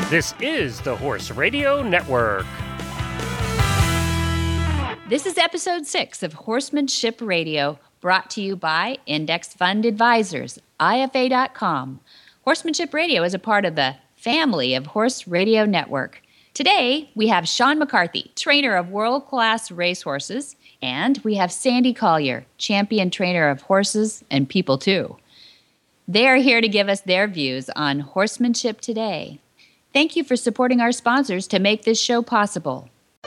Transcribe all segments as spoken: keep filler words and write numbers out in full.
This is the Horse Radio Network. This is episode six of Horsemanship Radio, brought to you by Index Fund Advisors, I F A dot com. Horsemanship Radio is a part of the family of Horse Radio Network. Today, we have Sean McCarthy, trainer of world-class racehorses, and we have Sandy Collier, champion trainer of horses and people too. They are here to give us their views on horsemanship today. Thank you for supporting our sponsors to make this show possible.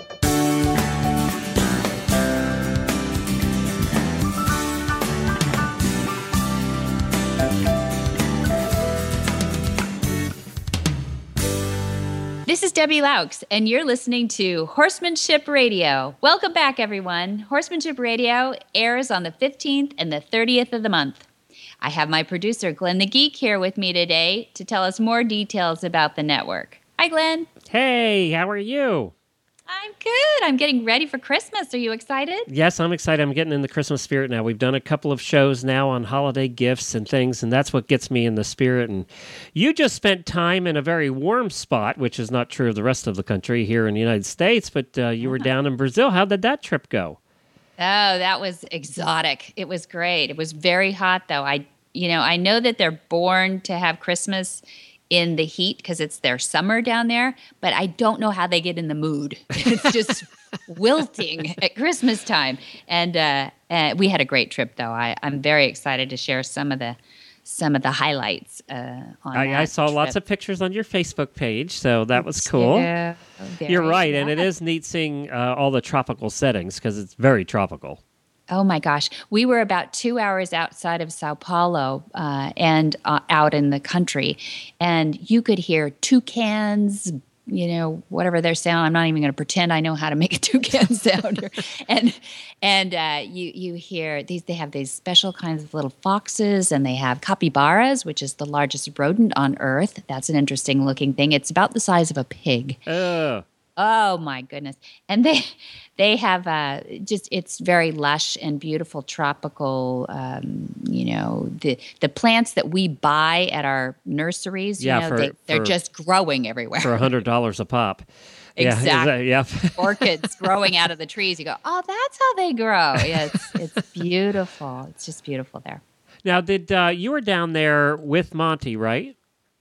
This is Debbie Laux, and you're listening to Horsemanship Radio. Welcome back, everyone. Horsemanship Radio airs on the fifteenth and the thirtieth of the month. I have my producer, Glenn the Geek, here with me today to tell us more details about the network. Hi, Glenn. Hey, how are you? I'm good. I'm getting ready for Christmas. Are you excited? Yes, I'm excited. I'm getting in the Christmas spirit now. We've done a couple of shows now on holiday gifts and things, and that's what gets me in the spirit. And you just spent time in a very warm spot, which is not true of the rest of the country here in the United States, but uh, you were down in Brazil. How did that trip go? Oh, that was exotic. It was great. It was very hot, though. I, you know, I know that they're born to have Christmas in the heat because it's their summer down there, but I don't know how they get in the mood. It's just wilting at Christmas time. And uh, uh, we had a great trip, though. I, I'm very excited to share some of the some of the highlights uh, on I, that I saw trip. lots of pictures on your Facebook page, so that was cool. Yeah, You're right, yeah. and it is neat seeing uh, all the tropical settings because it's very tropical. Oh, my gosh. We were about two hours outside of Sao Paulo uh, and uh, out in the country, and you could hear toucans, you know, whatever their sound. I'm not even going to pretend I know how to make a toucan sound. and and uh, you you hear these. They have these special kinds of little foxes, and they have capybaras, which is the largest rodent on Earth. That's an interesting looking thing. It's about the size of a pig. Oh. Oh my goodness! And they they have uh, just it's very lush and beautiful tropical. Um, you know the the plants that we buy at our nurseries. You Yeah, know, for- they, they're for- just growing everywhere. For one hundred dollars a pop. Exactly. Yeah, is that- yep. Orchids growing out of the trees. You go, oh, that's how they grow. Yeah, it's it's beautiful. It's just beautiful there. Now, did uh, you were down there with Monty, right?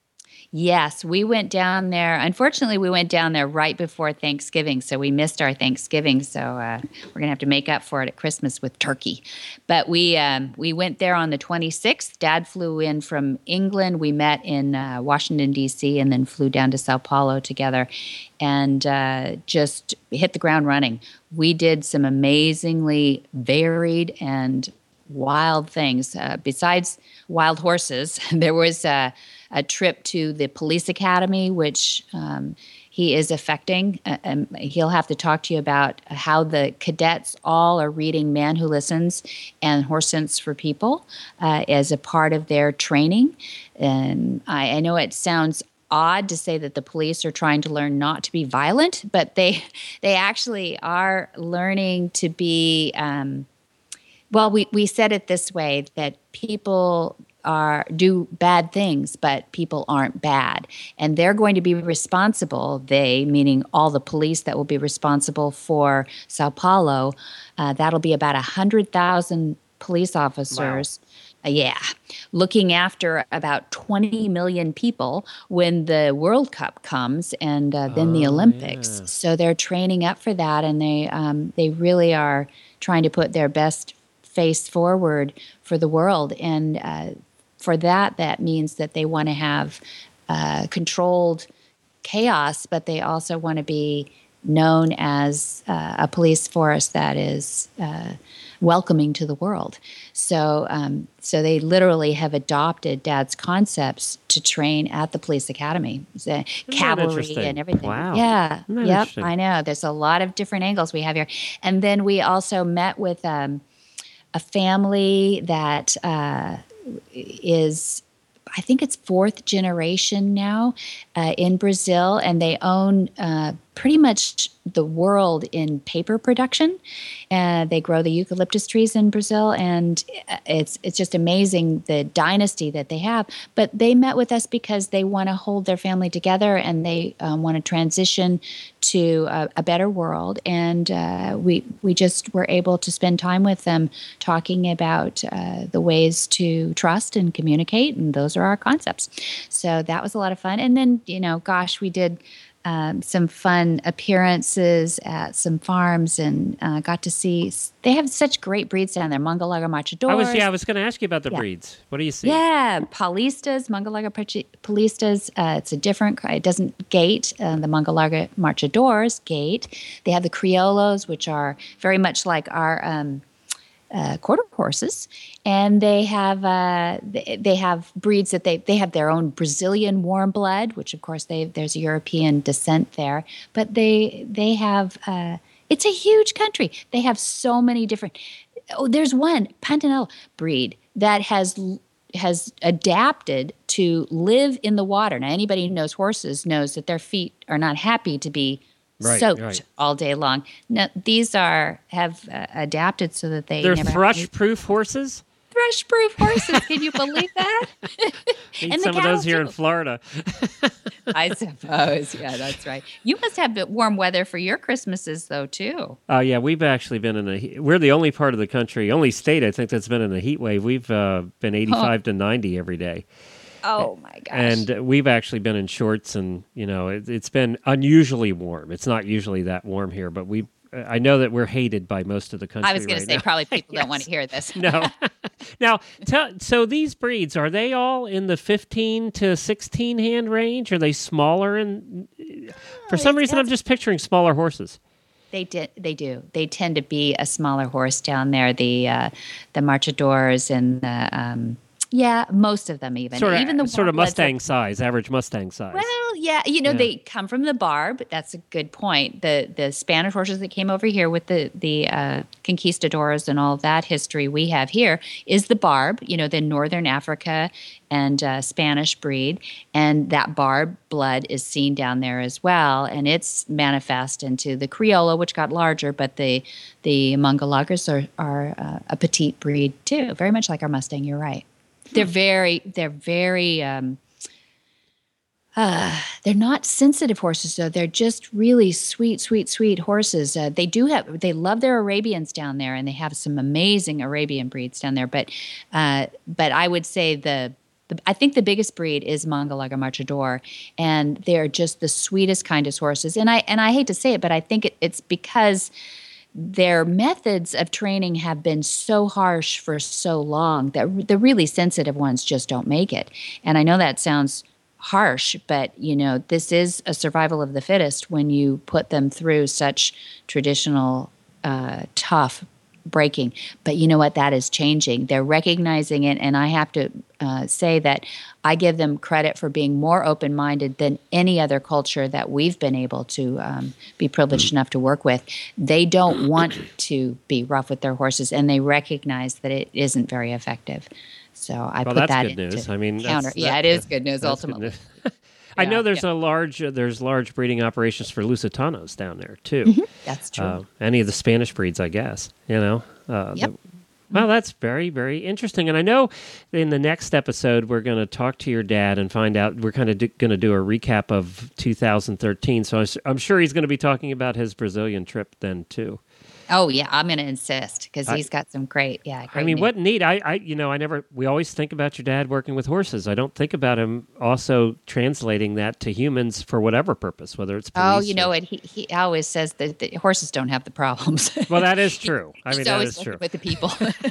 Yes, we went down there. Unfortunately, we went down there right before Thanksgiving, so we missed our Thanksgiving. So uh, we're gonna have to make up for it at Christmas with turkey. But we um, we went there on the twenty-sixth. Dad flew in from England. We met in uh, Washington D C and then flew down to Sao Paulo together, and uh, just hit the ground running. We did some amazingly varied and wild things. Uh, besides wild horses, there was uh, a trip to the police academy, which um, he is affecting. Uh, and he'll have to talk to you about how the cadets all are reading Man Who Listens and Horse Sense for People uh, as a part of their training. And I, I know it sounds odd to say that the police are trying to learn not to be violent, but they they actually are learning to be um, Well, we, we said it this way, that people are do bad things, but people aren't bad. And they're going to be responsible, they, meaning all the police that will be responsible for Sao Paulo, uh, that'll be about one hundred thousand police officers. Wow. Uh, yeah, looking after about twenty million people when the World Cup comes and uh, then oh, the Olympics. Yeah. So they're training up for that, and they um, they really are trying to put their best face forward for the world. And uh, for that, that means that they want to have uh, controlled chaos, but they also want to be known as uh, a police force that is uh, welcoming to the world. So um, so they literally have adopted Dad's concepts to train at the police academy, the cavalry and everything. Wow. Yeah, yep, I know. There's a lot of different angles we have here. And then we also met with um, a family that uh, is, I think it's fourth generation now uh, in Brazil, and they own uh, pretty much the world in paper production. Uh, they grow the eucalyptus trees in Brazil, and it's it's just amazing the dynasty that they have. But they met with us because they want to hold their family together, and they um, want to transition to a, a better world. And uh, we we just were able to spend time with them talking about uh, the ways to trust and communicate, and those are our concepts. So that was a lot of fun. And then, you know, gosh, we did Um, some fun appearances at some farms, and uh, got to see. They have such great breeds down there. Mangalaga Marchadores. I was yeah, I was going to ask you about the yeah. breeds. What do you see? Yeah, Paulistas, Mangalaga Paulistas. Uh, it's a different. It doesn't gate. Uh, the Mangalaga Marchadores gate. They have the Criollos, which are very much like our Um, Uh, quarter horses, and they have uh, they, they have breeds that they they have their own Brazilian warm blood, which of course they there's European descent there, but they they have uh, it's a huge country. They have so many different. Oh, there's one Pantanal breed that has has adapted to live in the water. Now, anybody who knows horses knows that their feet are not happy to be Right, soaked right. all day long. Now, these are have uh, adapted so that they they're never thrush-proof horses. Thrush-proof horses. Can you believe that? Need and some of those here too. In Florida. I suppose. Yeah, that's right. You must have warm weather for your Christmases, though, too. Oh uh, yeah, we've actually been in a. We're the only part of the country, only state I think that's been in a heat wave. We've uh, been eighty-five oh. to ninety every day. Oh, my gosh. And we've actually been in shorts, and, you know, it, it's been unusually warm. It's not usually that warm here, but we I know that we're hated by most of the country. I was going right to say, now. probably people yes. don't want to hear this. No. Now, tell, so these breeds, are they all in the fifteen to sixteen hand range? Are they smaller? And for some reason, I'm just picturing smaller horses. They did. They do. They tend to be a smaller horse down there. The uh, the Marchadores and the um, yeah, most of them even sort of, even the sort of Mustang are, size, average Mustang size. Well, yeah, you know, yeah. they come from the barb. That's a good point. The the Spanish horses that came over here with the the uh, conquistadors and all that history we have here is the barb. You know, the Northern Africa and uh, Spanish breed, and that barb blood is seen down there as well, and it's manifest into the Criollo, which got larger, but the the Mangalagas are are uh, a petite breed too, very much like our Mustang. You're right. They're very, they're very, um, uh, they're not sensitive horses, though. They're just really sweet, sweet, sweet horses. Uh, they do have, they love their Arabians down there, and they have some amazing Arabian breeds down there. But, uh, but I would say the, the, I think the biggest breed is Mangalaga Marchador, and they're just the sweetest, kindest horses. And I, and I hate to say it, but I think it, it's because their methods of training have been so harsh for so long that the really sensitive ones just don't make it. And I know that sounds harsh, but, you know, this is a survival of the fittest when you put them through such traditional, uh, tough breaking. But you know what? That is changing. They're recognizing it, and I have to uh, say that I give them credit for being more open-minded than any other culture that we've been able to um, be privileged enough to work with. They don't want to be rough with their horses, and they recognize that it isn't very effective. So I well, put that's that good into news. I mean, counter. that's, yeah, that, it is good news ultimately. Good news. I Yeah, know there's yeah. a large uh, there's large breeding operations for Lusitanos down there too. Mm-hmm. That's true. Uh, any of the Spanish breeds, I guess. You know. Uh, Yep. the- well, that's very, very interesting. And I know in the next episode we're going to talk to your dad and find out. We're kind of do, going to do a recap of two thousand thirteen. So I s- I'm sure he's going to be talking about his Brazilian trip then too. Oh yeah, I'm going to insist because I- he's got some great. Yeah, great I mean, news. what neat. I, I, you know, I never, we always think about your dad working with horses. I don't think about him also translating that to humans for whatever purpose, whether it's police Oh, you know or- what? He, he always says that the horses don't have the problems. Well, that is true. I He's mean, that always is looking true. with the people.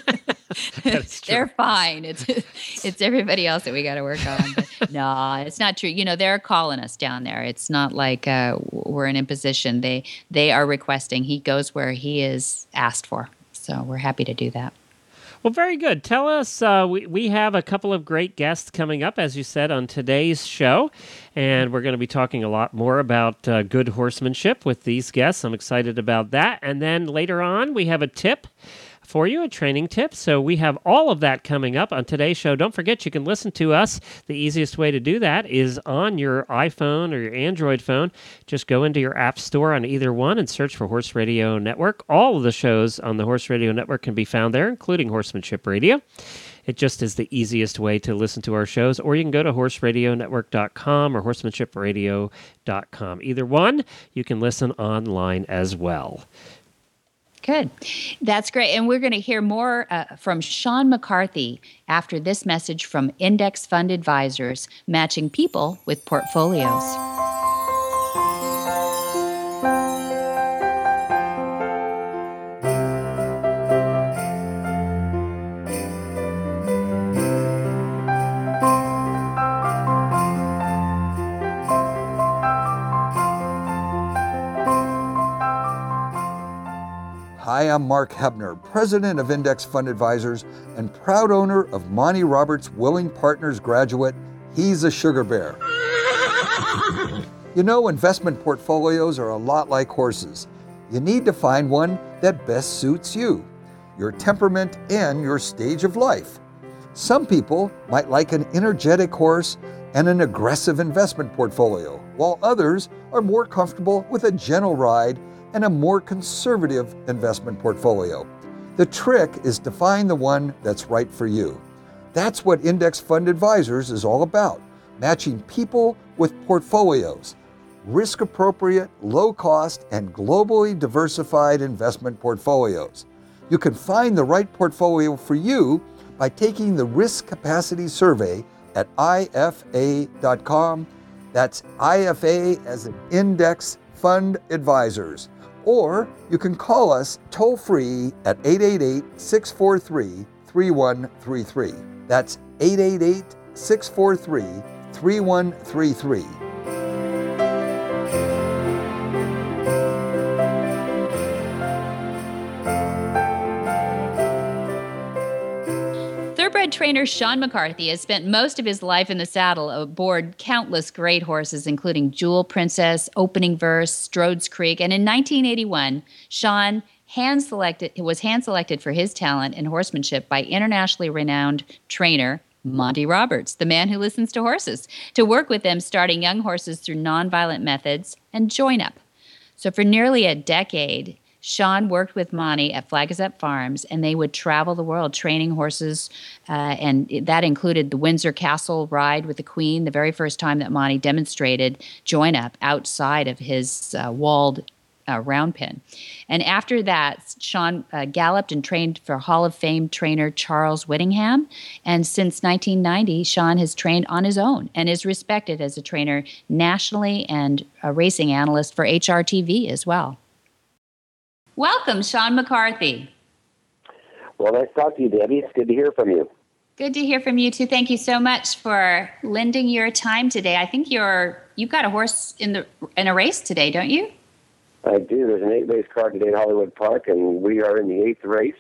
That's true. They're fine. It's it's everybody else that we got to work on. But no, it's not true. You know, they're calling us down there. It's not like uh, we're in imposition. They they are requesting. He goes where he is asked for. So we're happy to do that. Well, very good. Tell us, uh, we, we have a couple of great guests coming up, as you said, on today's show, and we're going to be talking a lot more about uh, good horsemanship with these guests. I'm excited about that. And then later on, we have a tip for you, a training tip. So we have all of that coming up on today's show. Don't forget, you can listen to us. The easiest way to do that is on your iPhone or your Android phone. Just go into your app store on either one and search for Horse Radio Network. All of the shows on the Horse Radio Network can be found there, including Horsemanship Radio. It just is the easiest way to listen to our shows, or you can go to horse radio network dot com or horsemanship radio dot com. Either one, you can listen online as well. Good. That's great. And we're going to hear more uh, from Sean McCarthy after this message from Index Fund Advisors, matching people with portfolios. Hi, I'm Mark Hebner, President of Index Fund Advisors and proud owner of Monty Roberts Willing Partners graduate, He's a Sugar Bear. You know, investment portfolios are a lot like horses. You need to find one that best suits you, your temperament, and your stage of life. Some people might like an energetic horse and an aggressive investment portfolio, while others are more comfortable with a gentle ride and a more conservative investment portfolio. The trick is to find the one that's right for you. That's what Index Fund Advisors is all about, matching people with portfolios, risk-appropriate, low-cost, and globally diversified investment portfolios. You can find the right portfolio for you by taking the Risk Capacity Survey at I F A dot com. That's I F A as in Index Fund Advisors. Or you can call us toll-free at eight eight eight, six four three, three one three three. That's eight eight eight, six four three, three one three three. Thoroughbred trainer Sean McCarthy has spent most of his life in the saddle aboard countless great horses, including Jewel Princess, Opening Verse, Strode's Creek, and in nineteen eighty-one, Sean hand selected was hand selected for his talent in horsemanship by internationally renowned trainer Monty Roberts, the man who listens to horses, to work with them starting young horses through nonviolent methods and join up. So for nearly a decade, Sean worked with Monty at Flagstaff Farms, and they would travel the world training horses, uh, and that included the Windsor Castle ride with the Queen, the very first time that Monty demonstrated join-up outside of his uh, walled uh, round pen. And after that, Sean uh, galloped and trained for Hall of Fame trainer Charles Whittingham, and since nineteen ninety, Sean has trained on his own and is respected as a trainer nationally and a racing analyst for H R T V as well. Welcome, Sean McCarthy. Well, nice to talk to you, Debbie. It's good to hear from you. Good to hear from you, too. Thank you so much for lending your time today. I think you're, you've got a horse in the in a race today, don't you? I do. There's an eight-race card today in Hollywood Park, and we are in the eighth race.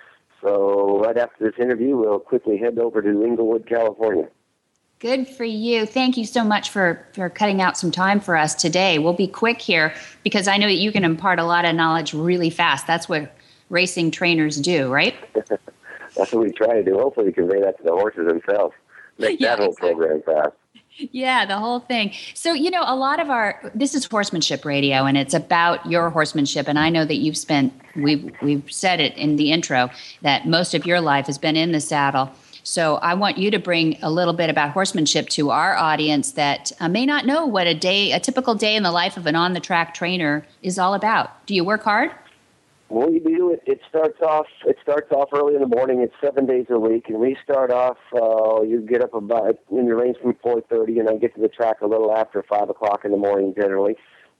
So right after this interview, we'll quickly head over to Inglewood, California. Good for you. Thank you so much for, for cutting out some time for us today. We'll be quick here because I know that you can impart a lot of knowledge really fast. That's what racing trainers do, right? That's what we try to do. Hopefully we convey that to the horses themselves. Make yeah, that whole exactly. program fast. Yeah, the whole thing. So, you know, a lot of our, this is Horsemanship Radio, and it's about your horsemanship. And I know that you've spent, we've, we've said it in the intro, that most of your life has been in the saddle. So I want you to bring a little bit about horsemanship to our audience that uh, may not know what a day, a typical day in the life of an on-the-track trainer is all about. Do you work hard? Well, we do. It, it starts off. It starts off early in the morning. It's seven days a week, and we start off. Uh, you get up about in your range from four thirty, and I get to the track a little after five o'clock in the morning generally.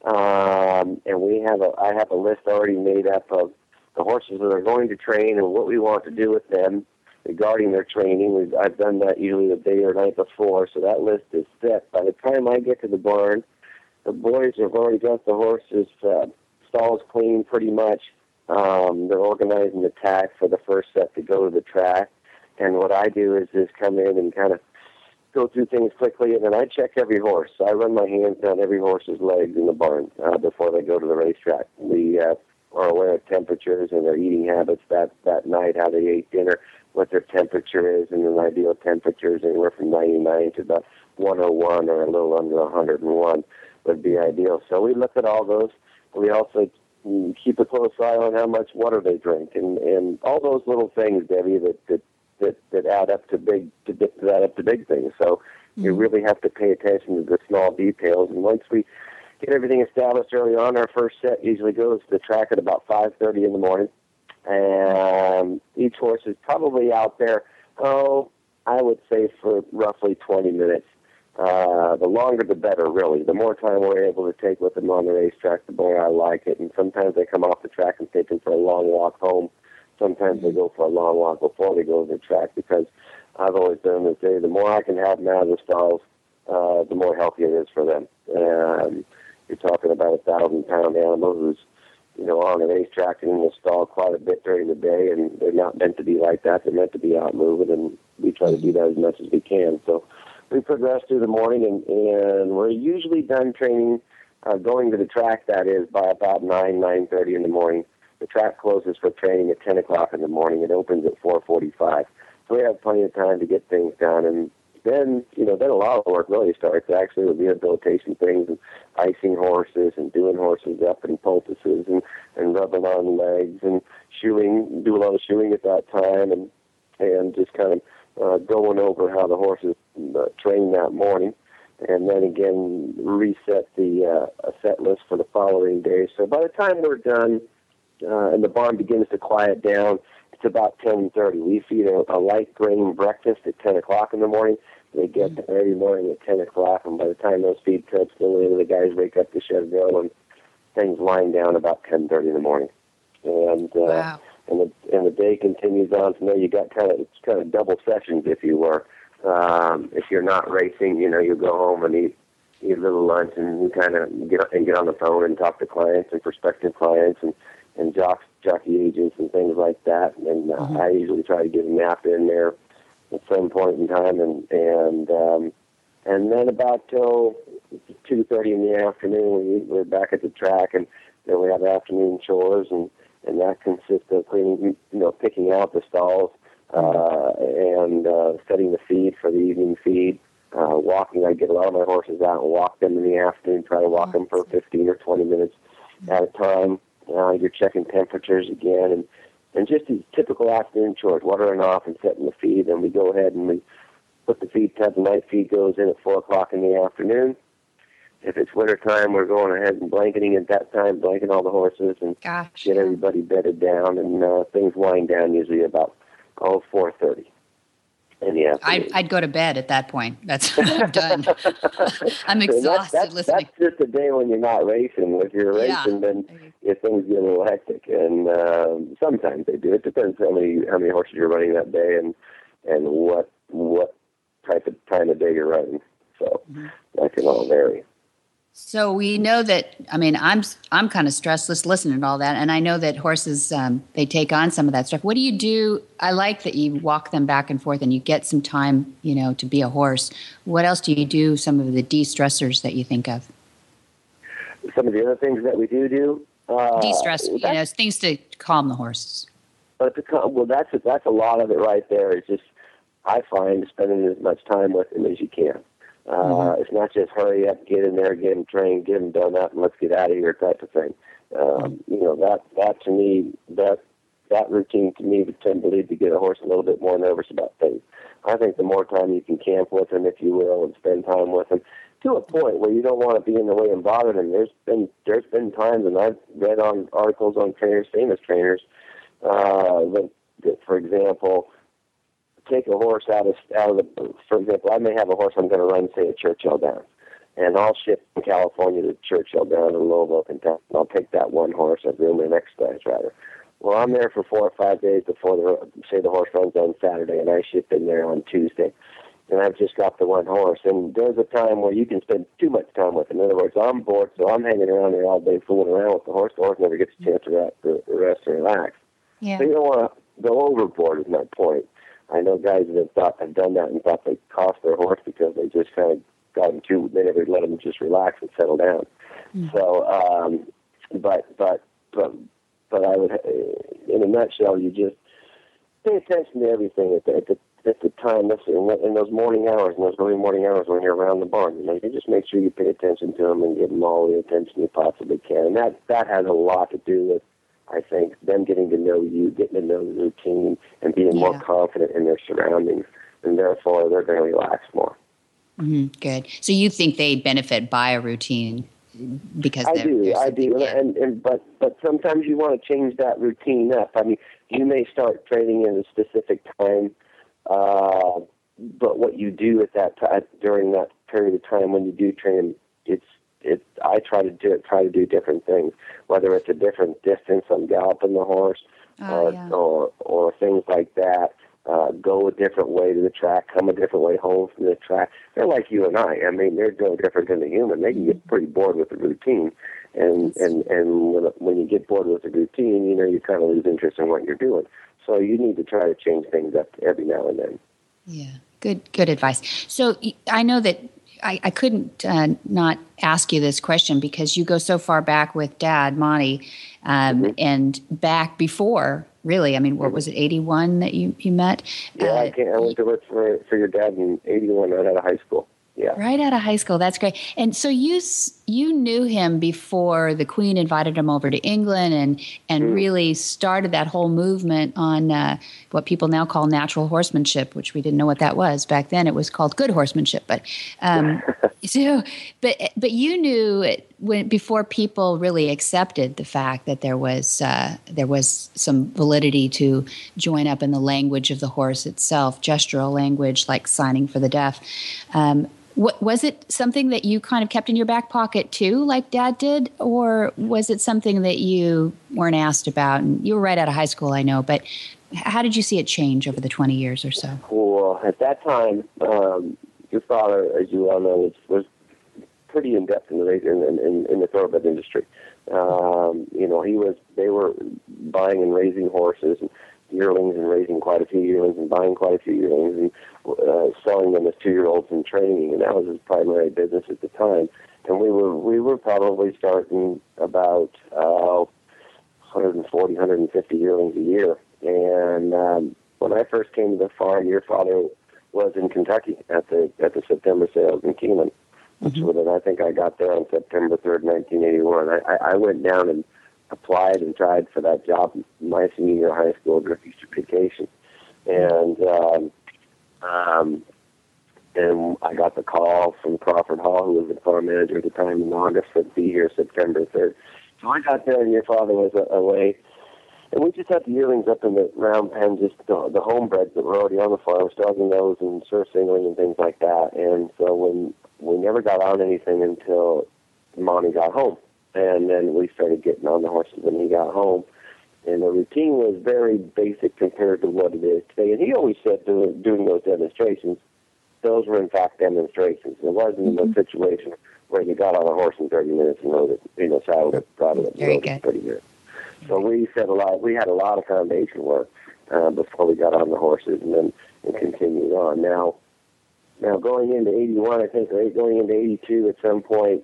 Um, and we have a. I have a list already made up of the horses that are going to train and what we want to do with them regarding their training. We've, I've done that usually the day or night before, so that list is set. By the time I get to the barn, the boys have already got the horses' uh, stalls clean pretty much. Um, they're organizing the tack for the first set to go to the track. And what I do is just come in and kind of go through things quickly, and then I check every horse. So I run my hands down every horse's legs in the barn uh, before they go to the racetrack. We uh, are aware of temperatures and their eating habits that, that night, how they ate dinner, what their temperature is, and an ideal temperature is anywhere from ninety-nine to about one oh one or a little under one hundred one would be ideal. So we look at all those. We also keep a close eye on how much water they drink, and, and all those little things, Debbie, that that, that, that add up to big to, to add up to big things. So mm-hmm. you really have to pay attention to the small details. And once we get everything established early on, our first set usually goes to the track at about five thirty in the morning, and each horse is probably out there, oh, I would say for roughly twenty minutes. Uh, the longer the better, really. The more time we're able to take with them on the racetrack, the more I like it. And sometimes they come off the track and take them for a long walk home. Sometimes they go for a long walk before they go to the track, because I've always done this day, the more I can have them out of the stalls, uh, the more healthy it is for them. Um, you're talking about a thousand-pound animal who's, you know, on the racetrack and in the stall quite a bit during the day, and they're not meant to be like that. They're meant to be out moving, and we try to do that as much as we can. So we progress through the morning, and, and we're usually done training, uh, going to the track, that is, by about nine, nine thirty in the morning. The track closes for training at ten o'clock in the morning. It opens at four forty-five. So we have plenty of time to get things done. And then, you know, then a lot of work really starts, actually, with rehabilitation things and icing horses and doing horses up in poultices and, and rubbing on legs and shoeing, do a lot of shoeing at that time, and, and just kind of uh, going over how the horses uh, train that morning. And then again, reset the uh, a set list for the following day. So by the time we're done uh, and the barn begins to quiet down, it's about ten thirty. We feed a, a light grain breakfast at ten o'clock in the morning. They get there every morning at ten o'clock, and by the time those feed cups go in, the guys wake up to Cheville, and things wind down about ten thirty in the morning. And uh, wow. and the and the day continues on. So now you got kind of it's kind of double sessions, if you were. Um, if you're not racing, you know, you go home and eat eat a little lunch, and you kind of get and get on the phone and talk to clients and prospective clients and and jocks, jockey agents and things like that. And uh, mm-hmm. I usually try to get a nap in there at some point in time, and and um, and then about till two thirty in the afternoon, we, we're back at the track, and then we have afternoon chores, and and that consists of cleaning, you know, picking out the stalls. Uh, and uh, setting the feed for the evening feed, uh, walking. I get a lot of my horses out and walk them in the afternoon, try to walk them for fifteen or twenty minutes at a time. Uh, you're checking temperatures again, and, and just these typical afternoon chores, watering off and setting the feed. Then we go ahead and we put the feed tub. The night feed goes in at four o'clock in the afternoon. If it's winter time, we're going ahead and blanketing at that time, blanketing all the horses and Gosh, get yeah. everybody bedded down, and uh, things wind down usually about oh, four thirty in the afternoon. I'd, I'd go to bed at that point. That's I'm done. I'm exhausted so that's, that's, listening. That's just a day when you're not racing. If you're Yeah. racing, then your things get a little hectic, and um, sometimes they do. It depends how many how many horses you're running that day, and and what what type of time of day you're running. So mm-hmm. that can all vary. So we know that, I mean, I'm I'm kind of stressless listening to all that, and I know that horses, um, they take on some of that stuff. What do you do? I like that you walk them back and forth and you get some time, you know, to be a horse. What else do you do, some of the de-stressors that you think of? Some of the other things that we do do? Uh, De-stress, you know, things to calm the horses. But to calm, well, that's, that's a lot of it right there. It's just, I find, spending as much time with them as you can. Uh, mm-hmm. It's not just hurry up, get in there, get them trained, get them done up, and let's get out of here type of thing. Um, you know, that that to me, that that routine to me would tend to lead to get a horse a little bit more nervous about things. I think the more time you can camp with them, if you will, and spend time with them, to a point where you don't want to be in the way and bother them. There's been there's been times, and I've read on articles on trainers, famous trainers, uh, that, that for example, take a horse out of out of the. For example, I may have a horse I'm going to run, say, at Churchill Downs, and I'll ship from California to Churchill Downs in Louisville, Kentucky. And I'll take that one horse, I'll groom an exercise rather. Well, I'm there for four or five days before the say the horse runs on Saturday, and I ship in there on Tuesday, and I've just got the one horse. And there's a time where you can spend too much time with him. In other words, I'm bored, so I'm hanging around there all day fooling around with the horse. The horse never gets a chance to rest, to rest and relax. Yeah. So you don't want to go overboard, is my point. I know guys that have thought have done that and thought they cost their horse because they just kind of got them too. They never let them just relax and settle down. Mm-hmm. So, um, but but but but I would, in a nutshell, you just pay attention to everything at the, at the, at the time, in those morning hours, in those early morning hours when you're around the barn. You know, you just make sure you pay attention to them and give them all the attention you possibly can. And that, that has a lot to do with, I think, them getting to know you, getting to know the routine, and being Yeah. more confident in their surroundings. And therefore, they're going to relax more. Mm-hmm. Good. So you think they benefit by a routine because I they're, do, they're I something- do, yeah. and, and but but sometimes you want to change that routine up. I mean, you may start training at a specific time, uh, but what you do at that time during that period of time when you do train, it's it. I try to do try to do different things, whether it's a different distance I'm galloping the horse, Oh, uh, yeah. or or things like that. Uh, go a different way to the track, come a different way home from the track. They're like you and I. I mean, they're no different than a human. They can get pretty bored with the routine, and That's- and and when, when you get bored with the routine, you know, you kind of lose interest in what you're doing. So you need to try to change things up every now and then. Yeah, good, good advice. So y- I know that I, I couldn't uh, not ask you this question because you go so far back with Dad, Monty, um, Mm-hmm. and back before, really. I mean, what was it, eighty-one that you, you met? Yeah, Uh, I can't. I went to work for for your dad in eighty-one, right out of high school. Yeah. Right out of high school. That's great. And so you s- you knew him before the Queen invited him over to England and and Mm. really started that whole movement on uh, what people now call natural horsemanship, which we didn't know what that was back then. It was called good horsemanship. But um, so, but but you knew it when before people really accepted the fact that there was uh, there was some validity to join up in the language of the horse itself, gestural language like signing for the deaf. Um, What, was it something that you kind of kept in your back pocket too, like Dad did, or was it something that you weren't asked about? And you were right out of high school, I know, but how did you see it change over the twenty years or so? Well, at that time, um, your father, as you well know, was, was pretty in depth in the in, in, in the thoroughbred industry. Um, you know, he was. They were buying and raising horses and yearlings, and raising quite a few yearlings, and buying quite a few yearlings, and uh, selling them as two-year-olds and training. And that was his primary business at the time. And we were we were probably starting about uh, one forty, one fifty yearlings a year. And um, when I first came to the farm, your father was in Kentucky at the at the September sales in Keeneland, which Mhm. was, and I think I got there on September third, nineteen eighty-one. I, I, I went down and applied and tried for that job my senior year of high school during Easter vacation, and um, um, and I got the call from Crawford Hall, who was the farm manager at the time in August, said be here September third. So I got there, and your father was uh, away. And we just had the yearlings up in the round pen, just the, the homebreds that were already on the farm, starting those and surf singling and things like that. And so when we never got on anything until Monty got home. And then we started getting on the horses when he got home. And the routine was very basic compared to what it is today. And he always said doing, doing those demonstrations, those were in fact demonstrations. It wasn't Mhm. a situation where you got on a horse in thirty minutes and rode it, you know, saddled it, bridled it, and Very rode it in good. thirty minutes. So we said a lot. We had a lot of foundation work uh, before we got on the horses, and then and continued on. Now, now going into eighty-one, I think, or going into eighty-two, at some point,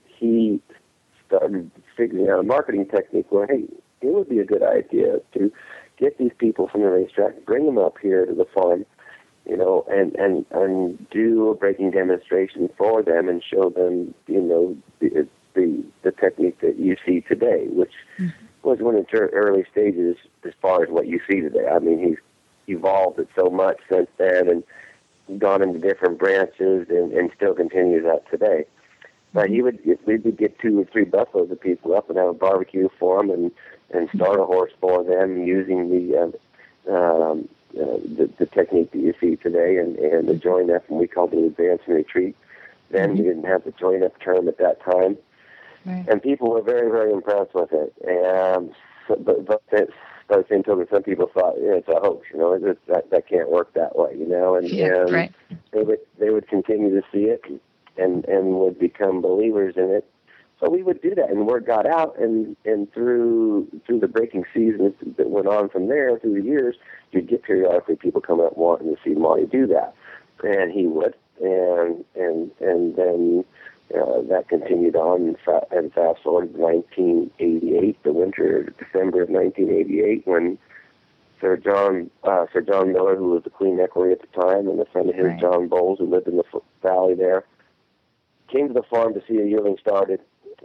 he started figuring out a marketing technique where, hey, it would be a good idea to get these people from the racetrack, bring them up here to the farm, you know, and and and do a breaking demonstration for them and show them, you know, the the, the technique that you see today, which Mhm. was one of the early stages as far as what you see today. I mean, he's evolved it so much since then and gone into different branches and, and still continues that today. But he would get, we would get two or three busloads of people up and have a barbecue for them and, and start a horse for them using the uh, um, uh, the, the technique that you see today and, and the join-up, and we called it advance and retreat. Then we didn't have the join-up term at that time. Right. And people were very, very impressed with it. And so, but, but it's, by the same token, some people thought, yeah, it's a hoax. You know, it, that that can't work that way. You know, and, Yeah, and right. they would they would continue to see it and and would become believers in it. So we would do that, and word got out, and and through through the breaking season that went on from there through the years, you'd get periodically people coming up wanting to see Monty do that, and he would, and and and then uh, that continued on and, fa- and fast forward to nineteen eighty-eight, the winter, December of nineteen eighty-eight, when Sir John uh, Sir John Miller, who was the Queen Equerry at the time, and a friend of his, Right. John Bowles, who lived in the f- valley there, came to the farm to see a yearling started,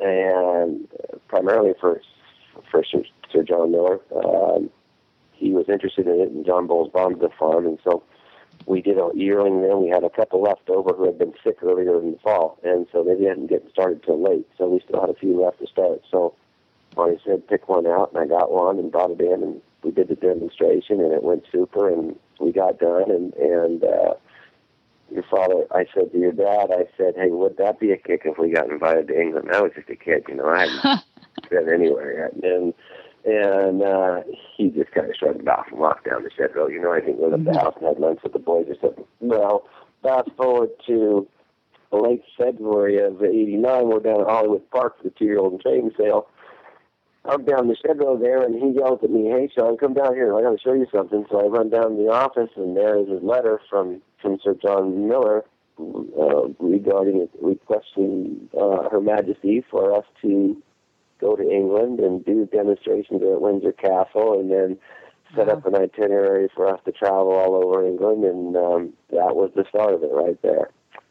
and uh, primarily for for Sir, Sir John Miller. Um, he was interested in it, and John Bowles bonded the farm, and so we did a yearling then. We had a couple left over who had been sick earlier in the fall, and so they didn't get started till late, so we still had a few left to start. So Bonnie said, pick one out, and I got one and brought it in, and we did the demonstration, and it went super, and we got done, and, and uh, your father, I said to your dad, I said, hey, would that be a kick if we got invited to England? I was just a kid, you know, I hadn't been anywhere yet, and and uh, he just kind of shrugged it off and walked down the shed road. You know, I think we left the house and had lunch with the boys or something. Well, fast forward to late February of eighty-nine, we're down at Hollywood Park for the two-year-old training sale. I'm down the shed road there, and he yells at me, hey, Sean, come down here. I got to show you something. So I run down to the office, and there is his letter from, from Sir John Miller uh, regarding requesting uh, Her Majesty for us to go to England and do demonstrations at Windsor Castle, and then set Wow. up an itinerary for us to travel all over England, and um, that was the start of it right there.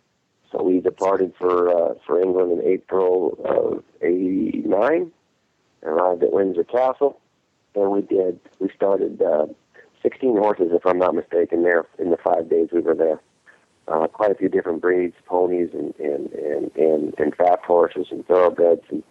So we departed for uh, for England in April of eighty-nine, arrived at Windsor Castle, and we did, we started uh, sixteen horses, if I'm not mistaken, there in the five days we were there. Uh, quite a few different breeds, ponies and, and, and, and, and fast horses and thoroughbreds, and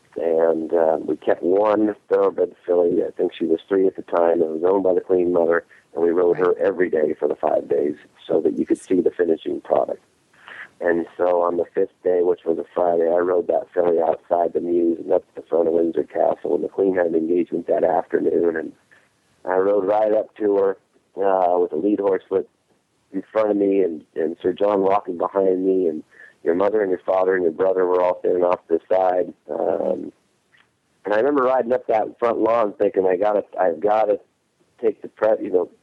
And uh, we kept one thoroughbred filly. I think she was three at the time. It was owned by the Queen Mother, and we rode her every day for the five days so that you could see the finishing product. And so on the fifth day, which was a Friday, I rode that filly outside the Mews and up to the front of Windsor Castle, and the Queen had an engagement that afternoon. And I rode right up to her uh, with a lead horselet in front of me, and, and Sir John walking behind me, and your mother and your father and your brother were all standing off to the side. Um, and I remember riding up that front lawn thinking, I gotta, I've got to take the prep, you know,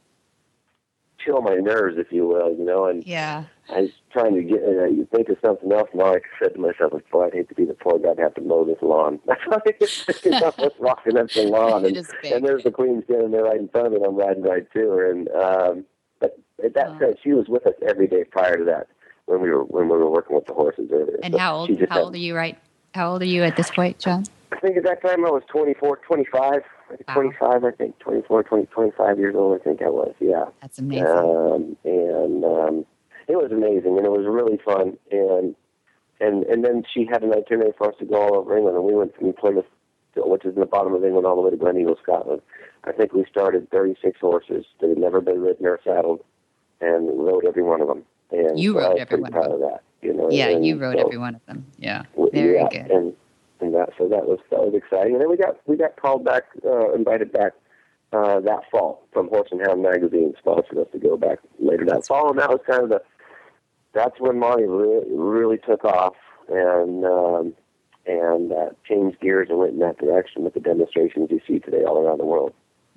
chill my nerves, if you will, you know. And Yeah. I was trying to get, uh, you think of something else, and all I said to myself was, boy, I'd hate to be the poor guy to have to mow this lawn. That's what I was thinking. I was walking up the lawn, and, It is big. and there's the Queen standing there right in front of me, and I'm riding right to her. And um, but that Oh. said, she was with us every day prior to that, when we were when we were working with the horses earlier. And So how old she just how had- old are you right how old are you at this point, John? I think at that time I was twenty-four, twenty-five, Wow. twenty-five, I think, twenty-four, twenty, twenty-five years old, I think I was, yeah. That's amazing. Um, and um, it was amazing, and it was really fun. And and and then she had an itinerary for us to go all over England, and we went from Plymouth, to, which is in the bottom of England, all the way to Gleneagle, Scotland. I think we started thirty-six horses that had never been ridden or saddled, and rode every one of them. And You so I rode was every pretty one of proud them. of that. You know, Yeah, and you rode so- every one of them. Yeah. w- Very yeah, good. And, and that so that was that was exciting. And then we got we got called back, uh, invited back uh, that fall from Horse and Hound magazine, sponsored us to go back later that fall, and that was kind of the that's when Monty really, really took off and um, and uh, changed gears and went in that direction with the demonstrations you see today all around the world.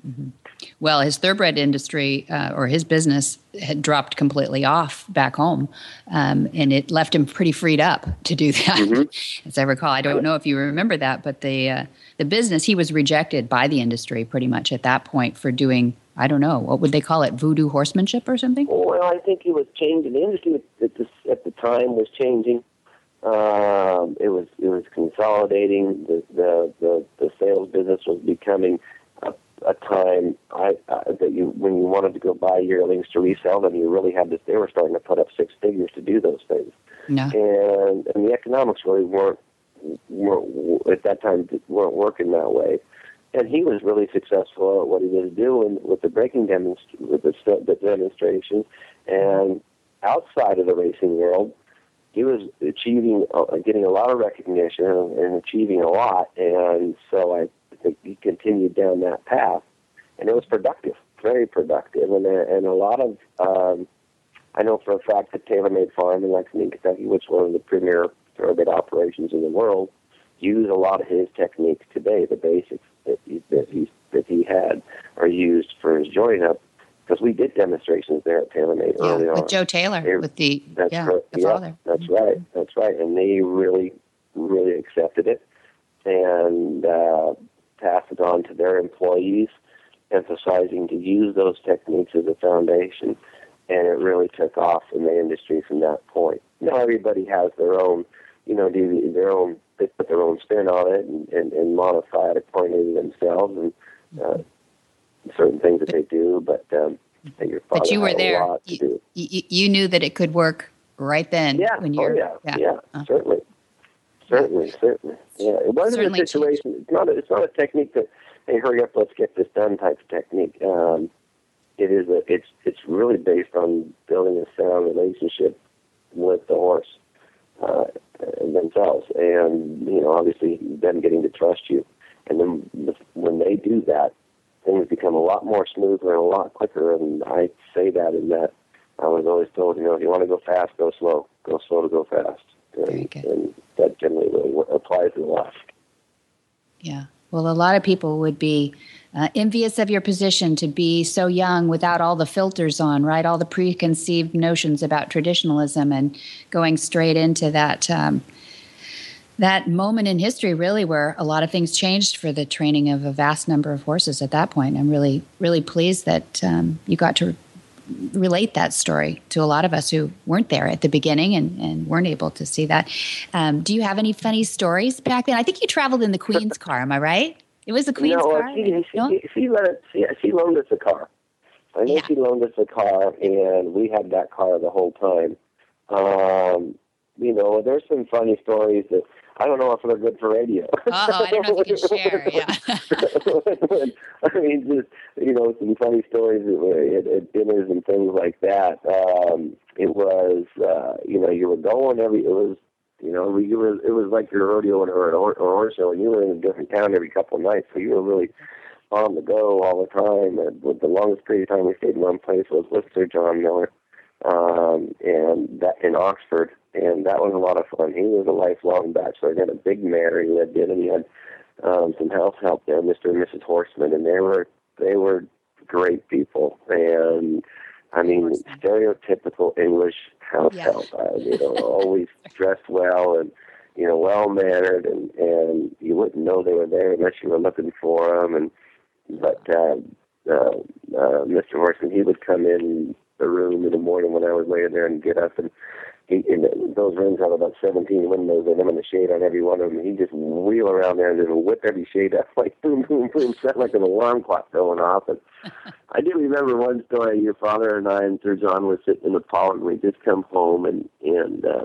Well, his thoroughbred industry uh, or his business had dropped completely off back home, um, and it left him pretty freed up to do that. Mm-hmm. As I recall, I don't know if you remember that, but the uh, the business, he was rejected by the industry pretty much at that point for doing, I don't know, what would they call it, voodoo horsemanship or something? Well, I think it was changing. The industry at the, at the time was changing. Um, it was it was consolidating. The the the, the sales business was becoming a, a time I, uh, that you when you wanted to go buy yearlings to resell them, you really had to. They were starting to put up six figures to do those things, No. and and the economics really weren't weren't at that time weren't working that way. And he was really successful at what he was doing with the breaking demonst- with the, the demonstrations, and outside of the racing world, he was achieving, uh, getting a lot of recognition and, and achieving a lot. And so I think he continued down that path, and it was productive, very productive, and uh, and a lot of um, I know for a fact that TaylorMade Farm in Lexington, Kentucky, which is one of the premier thoroughbred operations in the world, use a lot of his techniques today. The basics that he, that he that he had are used for his joint up because we did demonstrations there at TaylorMade yeah, early on. with Joe Taylor, they, with the that's yeah, correct. the yeah, father. That's Mm-hmm. right. That's right. And they really, really accepted it and uh, passed it on to their employees, emphasizing to use those techniques as a foundation. And it really took off in the industry from that point. Now everybody has their own, you know, do their own, they put their own spin on it and, and, and modify it according to themselves and uh, certain things that they do. But um, your father but you were had there. a lot to You, do. you, you knew that it could work right then. Yeah. When Oh you're, yeah. Yeah. yeah. yeah. Certainly. Certainly. Certainly. Yeah. It wasn't Certainly a situation. It's not. A, it's not a technique that, hey, hurry up, let's get this done type of technique. Um, It is a, it's it's really based on building a sound relationship with the horse uh, themselves, and you know, obviously them getting to trust you. And then when they do that, things become a lot more smoother and a lot quicker. And I say that in that I was always told, you know, if you want to go fast, go slow. Go slow to go fast. And, and that generally really applies to life. Yeah. Well, a lot of people would be uh, envious of your position to be so young without all the filters on, right? All the preconceived notions about traditionalism and going straight into that um, that moment in history, really, where a lot of things changed for the training of a vast number of horses at that point. I'm really, really pleased that um, you got to relate that story to a lot of us who weren't there at the beginning and, and weren't able to see that. Um, do you have any funny stories back then? I think you traveled in the Queen's car. Am I right? It was the Queen's no, car? She, she, no? she, she, let it, she, she loaned us a car. I know Yeah. she loaned us a car, and we had that car the whole time. Um, you know, there's some funny stories that I don't know if they're good for radio. Uh-oh, I don't know if you can share, yeah. I mean, just, you know, some funny stories at, at dinners and things like that. Um, it was, uh, you know, you were going every, it was, you know, you were, it was like your rodeo or an or, or horse show, and you were in a different town every couple of nights, so you were really on the go all the time. And with the longest period of time we stayed in one place was with Sir John Miller, um, and that in Oxford. And that was a lot of fun. He was a lifelong bachelor. He had a big mare he lived in, and he had um, some house help there, Mister and Missus Horseman, and they were they were great people. And I mean, stereotypical English house Yeah. help. Uh, you know, always dressed well and you know well mannered, and and you wouldn't know they were there unless you were looking for them. And but uh, uh, uh, Mister Horseman, he would come in the room in the morning when I was laying there and get up and. He, and those rooms have about seventeen windows in them and a shade on every one of them. He just wheel around there and just whip every shade up like boom, boom, boom, sound like an alarm clock going off. And I do remember one story. Your father and I and Sir John were sitting in the parlor, and we just come home and and uh,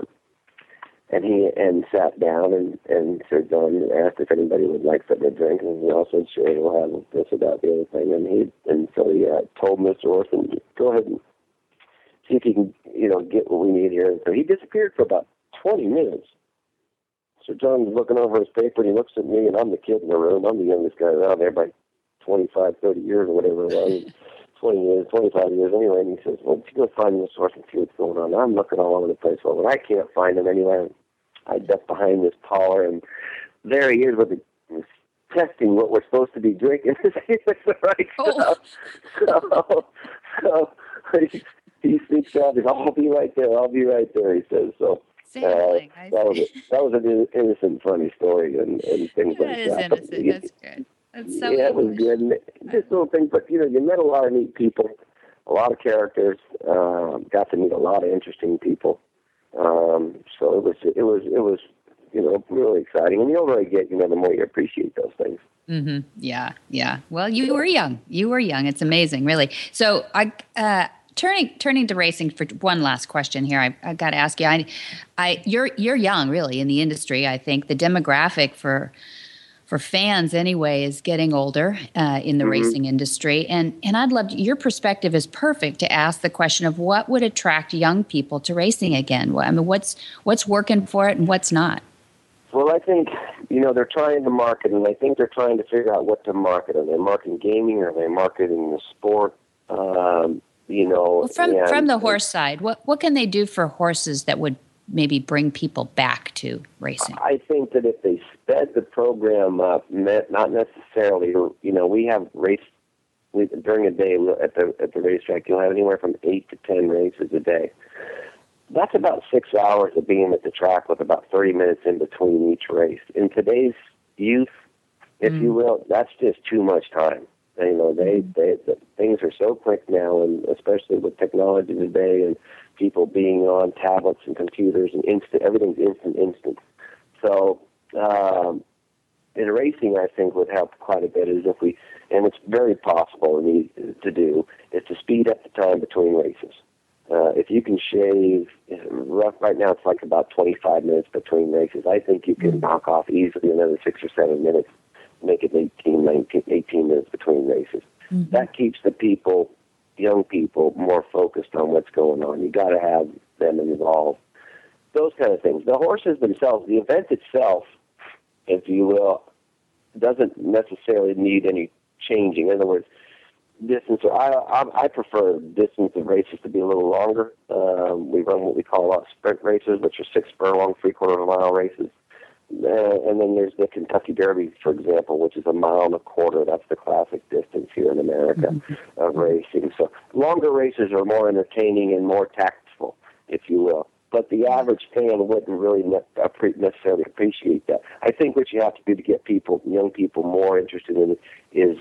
and he and sat down and and Sir John asked if anybody would like something to drink, and we all said sure, we'll have this or that, the other thing. And he and so he uh, told Mister Orson, go ahead and see if he can, you know, get what we need here. And so he disappeared for about twenty minutes. Sir John was looking over his paper, and he looks at me, and I'm the kid in the room. I'm the youngest guy around there by twenty-five, thirty years or whatever it was. twenty years, twenty-five years anyway. And he says, well, if you go find this source and see what's going on. I'm looking all over the place. Well, when I can't find him anywhere, I duck behind this collar, and there he is with the testing what we're supposed to be drinking. It's the right Oh. stuff. So, so he, he speaks out. He's, I'll be right there. I'll be right there. He says so. Uh, Sampling, I that was see. a, that was an innocent, funny story, and, and things That like is that. innocent. But, That's good. That's so yeah, it was English. good. And just little things, but you know, you met a lot of neat people, a lot of characters. Um, got to meet a lot of interesting people. Um, so it was, it was, it was, you know, really exciting. And the older I get, you know, the more you appreciate those things. Mm-hmm. Yeah, yeah. Well, you were young. You were young. It's amazing, really. So, I uh, turning turning to racing for one last question here. I, I got to ask you. I, I, you're you're young, really, in the industry. I think the demographic for for fans, anyway, is getting older uh, in the Mm-hmm. racing industry. And and I'd love to, your perspective is perfect to ask the question of what would attract young people to racing again. Well, I mean, what's what's working for it and what's not. Well, I think, you know, they're trying to market, and I think they're trying to figure out what to market. Are they marketing gaming? Are they marketing the sport? Um, you know, Well, from and, from the horse side, what what can they do for horses that would maybe bring people back to racing? I think that if they sped the program up, not necessarily, you know, we have race we, during a day at the at the racetrack, you'll have anywhere from eight to ten races a day. That's about six hours of being at the track with about thirty minutes in between each race. In today's youth, if mm. you will, that's just too much time. And, you know, they, they the, things are so quick now, and especially with technology today and people being on tablets and computers and instant, everything's instant, instant. So um, in racing, I think would help quite a bit is if we, and it's very possible and easy to do, is to speed up the time between races. Uh, if you can shave, rough right now it's like about twenty-five minutes between races. I think you can knock off easily another six or seven minutes, make it eighteen, nineteen, eighteen minutes between races. Mm-hmm. That keeps the people, young people, more focused on what's going on. You got to have them involved. Those kind of things. The horses themselves, the event itself, if you will, doesn't necessarily need any changing. In other words, distance. I, I I prefer distance of races to be a little longer. Um, we run what we call uh, sprint races, which are six furlong, three quarter of a mile races. Uh, and then there's the Kentucky Derby, for example, which is a mile and a quarter. That's the classic distance here in America mm-hmm. of racing. So longer races are more entertaining and more tactful, if you will. But the average fan wouldn't really ne- necessarily appreciate that. I think what you have to do to get people, young people, more interested in it is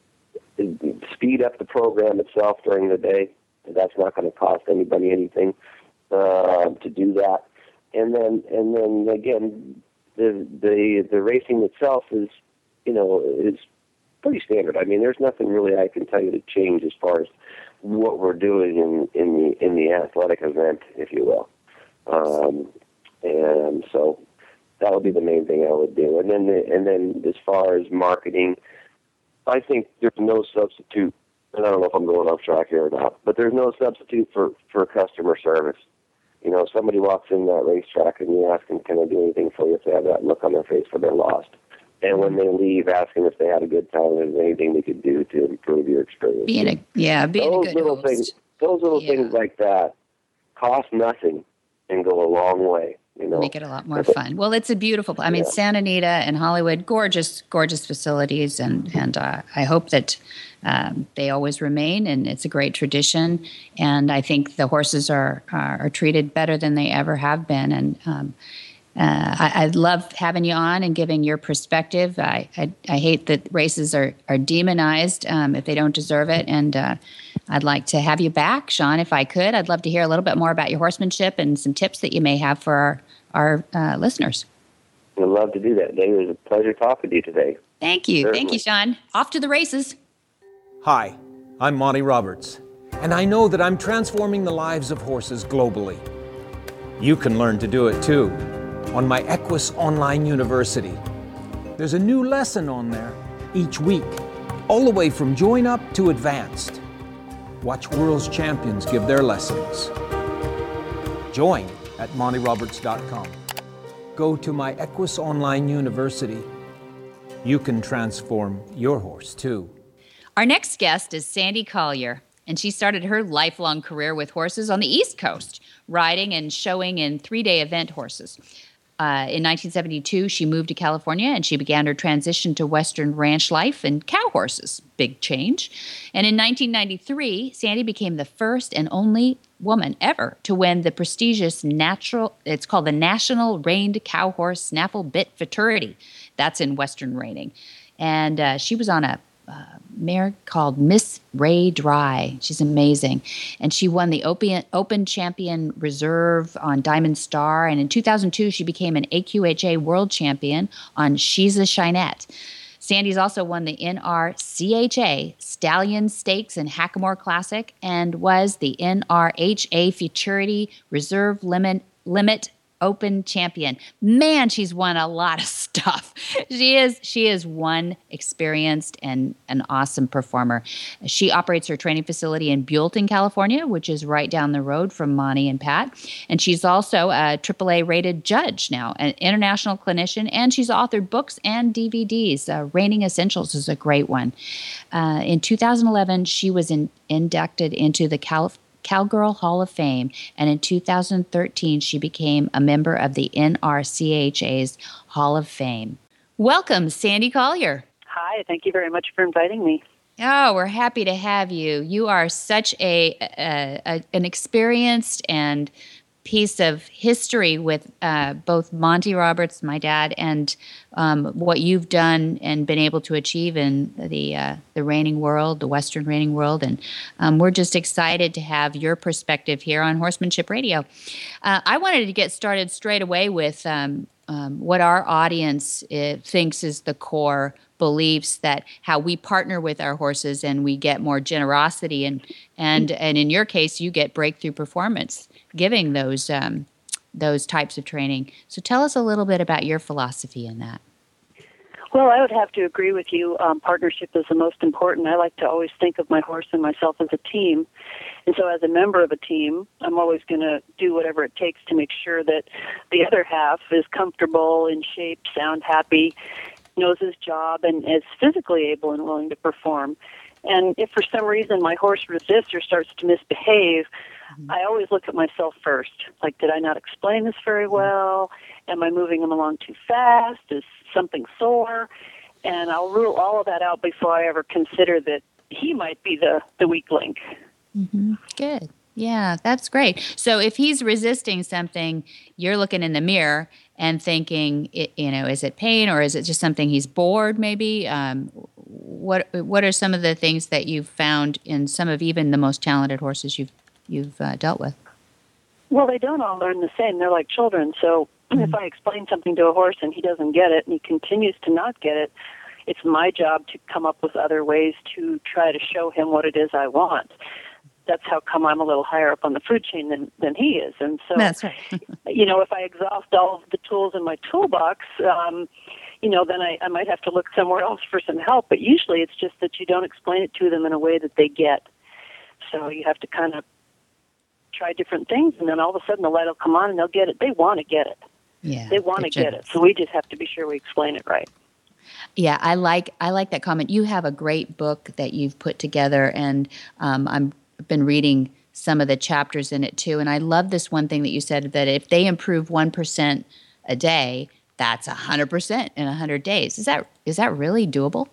speed up the program itself during the day. That's not going to cost anybody anything uh, to do that. And then, and then again, the the the racing itself is, you know, is pretty standard. I mean, there's nothing really I can tell you to change as far as what we're doing in in the in the athletic event, if you will. Um, and so that would be the main thing I would do. And then the, and then as far as marketing, I think there's no substitute, and I don't know if I'm going off track here or not, but there's no substitute for, for customer service. You know, if somebody walks in that racetrack and you ask them, can I do anything for you, if they have that look on their face where they're lost. And when they leave, ask them if they had a good time and if there's anything they could do to improve your experience. Being a, yeah, being those a good little host. Things, those little yeah. things like that cost nothing and go a long way. You know, make it a lot more fun. Well, it's a beautiful. I mean, yeah. Santa Anita and Hollywood, gorgeous, gorgeous facilities, and and uh, I hope that um, they always remain. And it's a great tradition. And I think the horses are are, are treated better than they ever have been. And um, uh, I, I love having you on and giving your perspective. I I, I hate that races are are demonized um, if they don't deserve it. And uh, I'd like to have you back, Sean, if I could. I'd love to hear a little bit more about your horsemanship and some tips that you may have for our, our uh, listeners. I'd love to do that. Dave, it was a pleasure talking to you today. Thank you. Certainly. Thank you, Sean. Off to the races. Hi, I'm Monty Roberts, and I know that I'm transforming the lives of horses globally. You can learn to do it too on my Equus Online University. There's a new lesson on there each week, all the way from join up to advanced. Watch world's champions give their lessons. Join at monty roberts dot com. Go to my Equus Online University. You can transform your horse too. Our next guest is Sandy Collier, and she started her lifelong career with horses on the East Coast, riding and showing in three-day event horses. Uh, in nineteen seventy-two, she moved to California and she began her transition to Western ranch life and cow horses. Big change. And in nineteen ninety-three, Sandy became the first and only woman ever to win the prestigious natural, it's called the National Reined Cow Horse Snaffle Bit Futurity. That's in Western reining. And uh, she was on a uh, mare called Miss Ray Dry. She's amazing. And she won the Open, Open Champion Reserve on Diamond Star. And in two thousand two, she became an A Q H A World Champion on She's a Shinette. Sandy's also won the N R C H A Stallion Stakes and Hackamore Classic and was the N R H A Futurity Reserve Limit, Limit Open Champion. Man, she's won a lot of stuff. She is she is one experienced and an awesome performer. She operates her training facility in Buellton, California, which is right down the road from Monty and Pat. And she's also a triple A rated judge now, an international clinician, and she's authored books and D V Ds. Uh, Reining Essentials is a great one. Uh, in two thousand eleven, she was in, inducted into the California Cowgirl Hall of Fame, and in two thousand thirteen, she became a member of the N R C H A's Hall of Fame. Welcome, Sandy Collier. Hi, thank you very much for inviting me. Oh, we're happy to have you. You are such a, a, a an experienced and piece of history with uh, both Monty Roberts, my dad, and um, what you've done and been able to achieve in the uh, the reining world, the Western reining world, and um, we're just excited to have your perspective here on Horsemanship Radio. Uh, I wanted to get started straight away with um, um, what our audience uh, thinks is the core beliefs, that how we partner with our horses and we get more generosity, and and and in your case, you get breakthrough performance giving those um, those types of training. So tell us a little bit about your philosophy in that. Well, I would have to agree with you. Um, partnership is the most important. I like to always think of my horse and myself as a team. And so as a member of a team, I'm always going to do whatever it takes to make sure that the other half is comfortable, in shape, sound, happy, knows his job, and is physically able and willing to perform. And if for some reason my horse resists or starts to misbehave, mm-hmm. I always look at myself first. Like, did I not explain this very well? Am I moving him along too fast? Is something sore? And I'll rule all of that out before I ever consider that he might be the, the weak link. Mm-hmm. Good. Yeah, that's great. So if he's resisting something, you're looking in the mirror and thinking, you know, is it pain, or is it just something he's bored maybe? Um, what what are some of the things that you've found in some of even the most talented horses you've you've uh, dealt with? Well, they don't all learn the same. They're like children. So mm-hmm. if I explain something to a horse and he doesn't get it and he continues to not get it, it's my job to come up with other ways to try to show him what it is I want. That's how come I'm a little higher up on the food chain than, than he is. And so, That's right. you know, if I exhaust all of the tools in my toolbox, um, you know, then I, I might have to look somewhere else for some help. But usually it's just that you don't explain it to them in a way that they get. So you have to kind of try different things, and then all of a sudden the light will come on and they'll get it. They want to get it. Yeah, they want to get it. So we just have to be sure we explain it right. Yeah, I like I like that comment. You have a great book that you've put together, and um, I'm been reading some of the chapters in it too, and I love this one thing that you said, that if they improve one percent a day, that's one hundred percent in one hundred days. Is that is that really doable?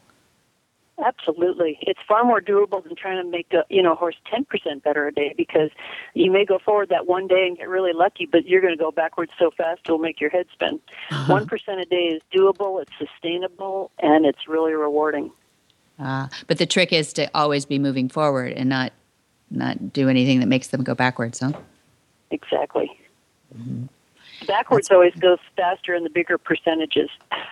Absolutely. It's far more doable than trying to make a you know horse ten percent better a day, because you may go forward that one day and get really lucky, but you're going to go backwards so fast it'll make your head spin. Uh-huh. one percent a day is doable, it's sustainable, and it's really rewarding. Uh, but the trick is to always be moving forward and not not do anything that makes them go backwards, huh? Exactly. Mm-hmm. Backwards that's always goes faster in the bigger percentages.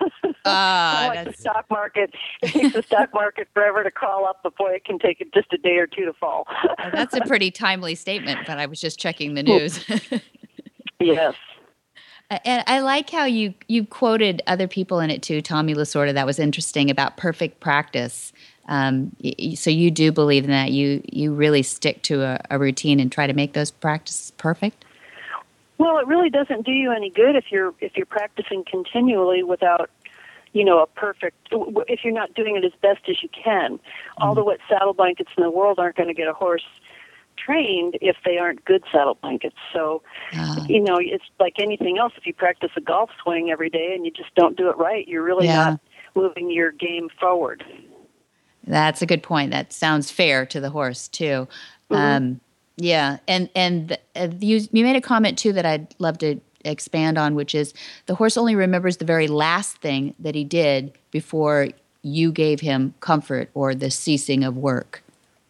Ah, like the stock market. It takes the stock market forever to crawl up before it can take it just a day or two to fall. Well, that's a pretty timely statement, but I was just checking the news. Yes. And I like how you, you quoted other people in it too, Tommy Lasorda. That was interesting, about perfect practice. Um, so you do believe in that. You you really stick to a, a routine and try to make those practices perfect? Well, it really doesn't do you any good if you're if you're practicing continually without, you know, a perfect. If you're not doing it as best as you can. Mm-hmm. All the wet saddle blankets in the world aren't going to get a horse trained if they aren't good saddle blankets. So, uh, you know, it's like anything else. If you practice a golf swing every day and you just don't do it right, you're really yeah. not moving your game forward. That's a good point. That sounds fair to the horse too. Mm-hmm. Um, yeah, and and uh, you you made a comment too that I'd love to expand on, which is the horse only remembers the very last thing that he did before you gave him comfort or the ceasing of work.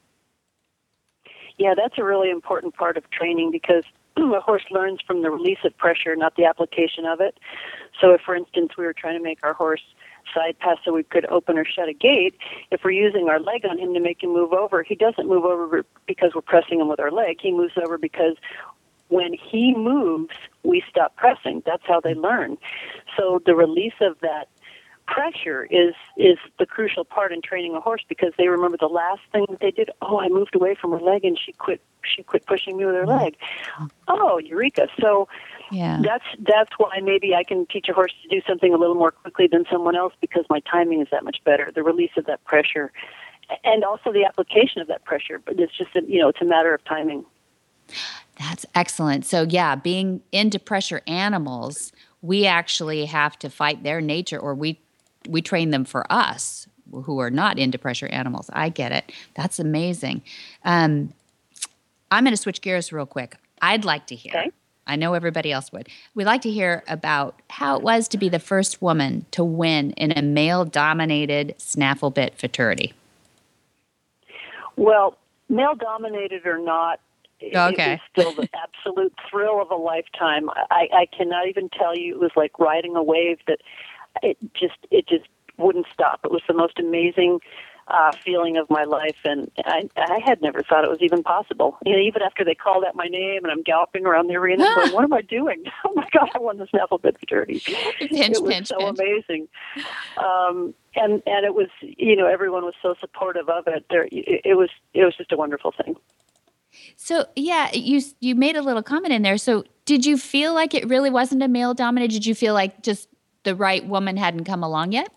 Yeah, that's a really important part of training, because a horse learns from the release of pressure, not the application of it. So if, for instance, we were trying to make our horse side pass so we could open or shut a gate, if we're using our leg on him to make him move over, he doesn't move over because we're pressing him with our leg. He moves over because when he moves, we stop pressing. That's how they learn. So the release of that pressure is is the crucial part in training a horse, because they remember the last thing that they did. Oh, I moved away from her leg and she quit she quit pushing me with her leg. Oh, eureka. So yeah. that's that's why maybe I can teach a horse to do something a little more quickly than someone else, because my timing is that much better. The release of that pressure and also the application of that pressure, but it's just a, you know, it's a matter of timing. That's excellent. So yeah, being into pressure animals, we actually have to fight their nature, or we we train them for us. who are not into pressure animals. I get it. That's amazing. Um, I'm going to switch gears real quick. I'd like to hear. Okay. I know everybody else would. We'd like to hear about how it was to be the first woman to win in a male-dominated snaffle bit fraternity. Well, male-dominated or not, it, Okay. it was still the absolute thrill of a lifetime. I, I cannot even tell you. It was like riding a wave that it just it just wouldn't stop. It was the most amazing uh, feeling of my life, and I, I had never thought it was even possible. You know, even after they called out my name and I'm galloping around the arena, going, "What am I doing? Oh my God, I won the snaffle bit fraternity!" Pinch, it was pinch, so pinch. amazing. Um, and and it was, you know, everyone was so supportive of it. There, it, it was it was just a wonderful thing. So, yeah, you you made a little comment in there. So, did you feel like it really wasn't a male-dominated? Did you feel like just the right woman hadn't come along yet?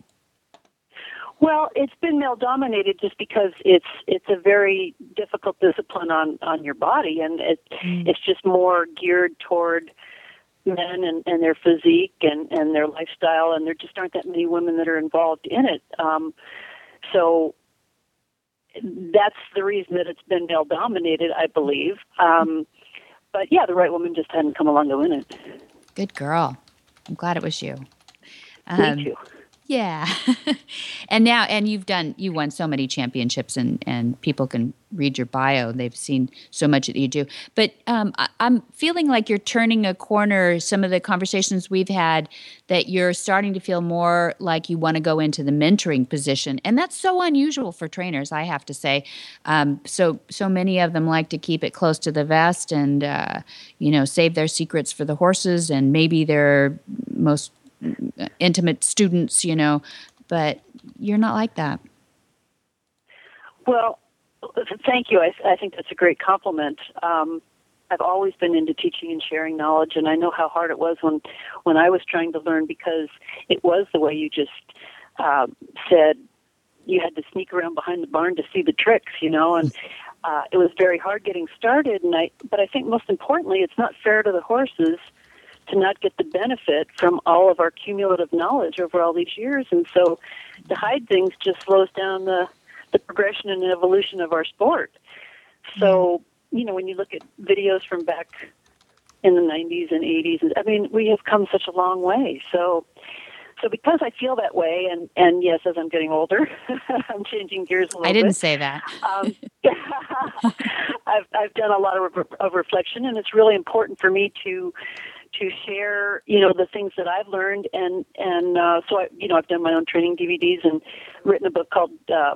Well, it's been male-dominated just because it's it's a very difficult discipline on, on your body, and it Mm. it's just more geared toward men and, and their physique and, and their lifestyle, and there just aren't that many women that are involved in it. Um, so that's the reason that it's been male-dominated, I believe. Um, but yeah, the right woman just hadn't come along to win it. Good girl. I'm glad it was you. Me too. Yeah. And now, and you've done, you won so many championships, and, and people can read your bio. They've seen so much that you do. But um, I, I'm feeling like you're turning a corner. Some of the conversations we've had, that you're starting to feel more like you want to go into the mentoring position. And that's so unusual for trainers, I have to say. Um, so, so many of them like to keep it close to the vest and, uh, you know, save their secrets for the horses and maybe their most intimate students, you know, but you're not like that. Well, thank you. I, I think that's a great compliment. Um, I've always been into teaching and sharing knowledge, and I know how hard it was when, when I was trying to learn, because it was the way you just uh, said. You had to sneak around behind the barn to see the tricks, you know, and uh, it was very hard getting started. And I, but I think most importantly, it's not fair to the horses to not get the benefit from all of our cumulative knowledge over all these years. And so to hide things just slows down the, the progression and evolution of our sport. So, you know, when you look at videos from back in the nineties and eighties, I mean, we have come such a long way. So, so because I feel that way, and, and yes, as I'm getting older, I'm changing gears a little bit. I didn't bit. say that. um, I've, I've done a lot of, re- of reflection, and it's really important for me to to share, you know, the things that I've learned, and and uh, so I, you know, I've done my own training D V Ds and written a book called uh,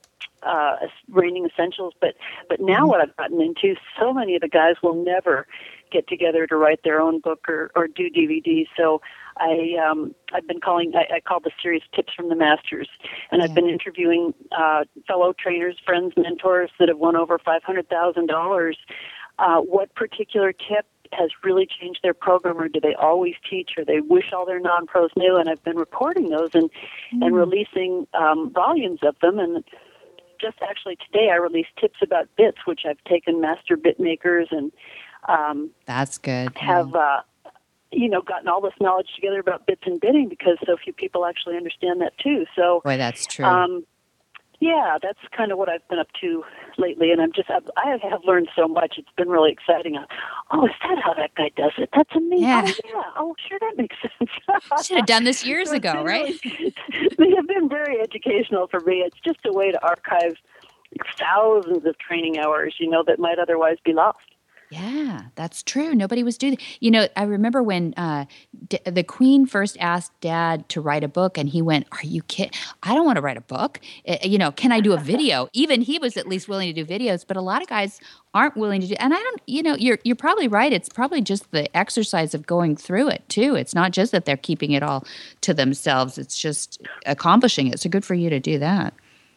uh, Reining Essentials. But but now what I've gotten into, so many of the guys will never get together to write their own book or, or do D V Ds. So I um, I've been calling I, I call the series Tips from the Masters, and I've been interviewing uh, fellow trainers, friends, mentors that have won over five hundred thousand dollars. Uh, what particular tip has really changed their program, or do they always teach, or they wish all their non-pros knew? And I've been recording those and, mm. and releasing um, volumes of them. And just actually today I released tips about bits, which I've taken master bit makers and um, that's good. have, yeah. uh, you know, gotten all this knowledge together about bits and bitting, because so few people actually understand that too. So, boy, that's true. Um, Yeah, that's kind of what I've been up to lately, and I'm just I've, I have learned so much. It's been really exciting. Oh, is that how that guy does it? That's amazing. Yeah. Oh, yeah. Oh, sure, that makes sense. Should have done this years So it's ago, been right? Really, they have been very educational for me. It's just a way to archive thousands of training hours, you know, that might otherwise be lost. Yeah, that's true. Nobody was doing. You know, I remember when uh, D- the Queen first asked Dad to write a book, and he went, "Are you kidding? I don't want to write a book. Uh, you know, can I do a video?" Even he was at least willing to do videos, but a lot of guys aren't willing to do. And I don't. You know, you're you're probably right. It's probably just the exercise of going through it too. It's not just that they're keeping it all to themselves. It's just accomplishing it. So good for you to do that.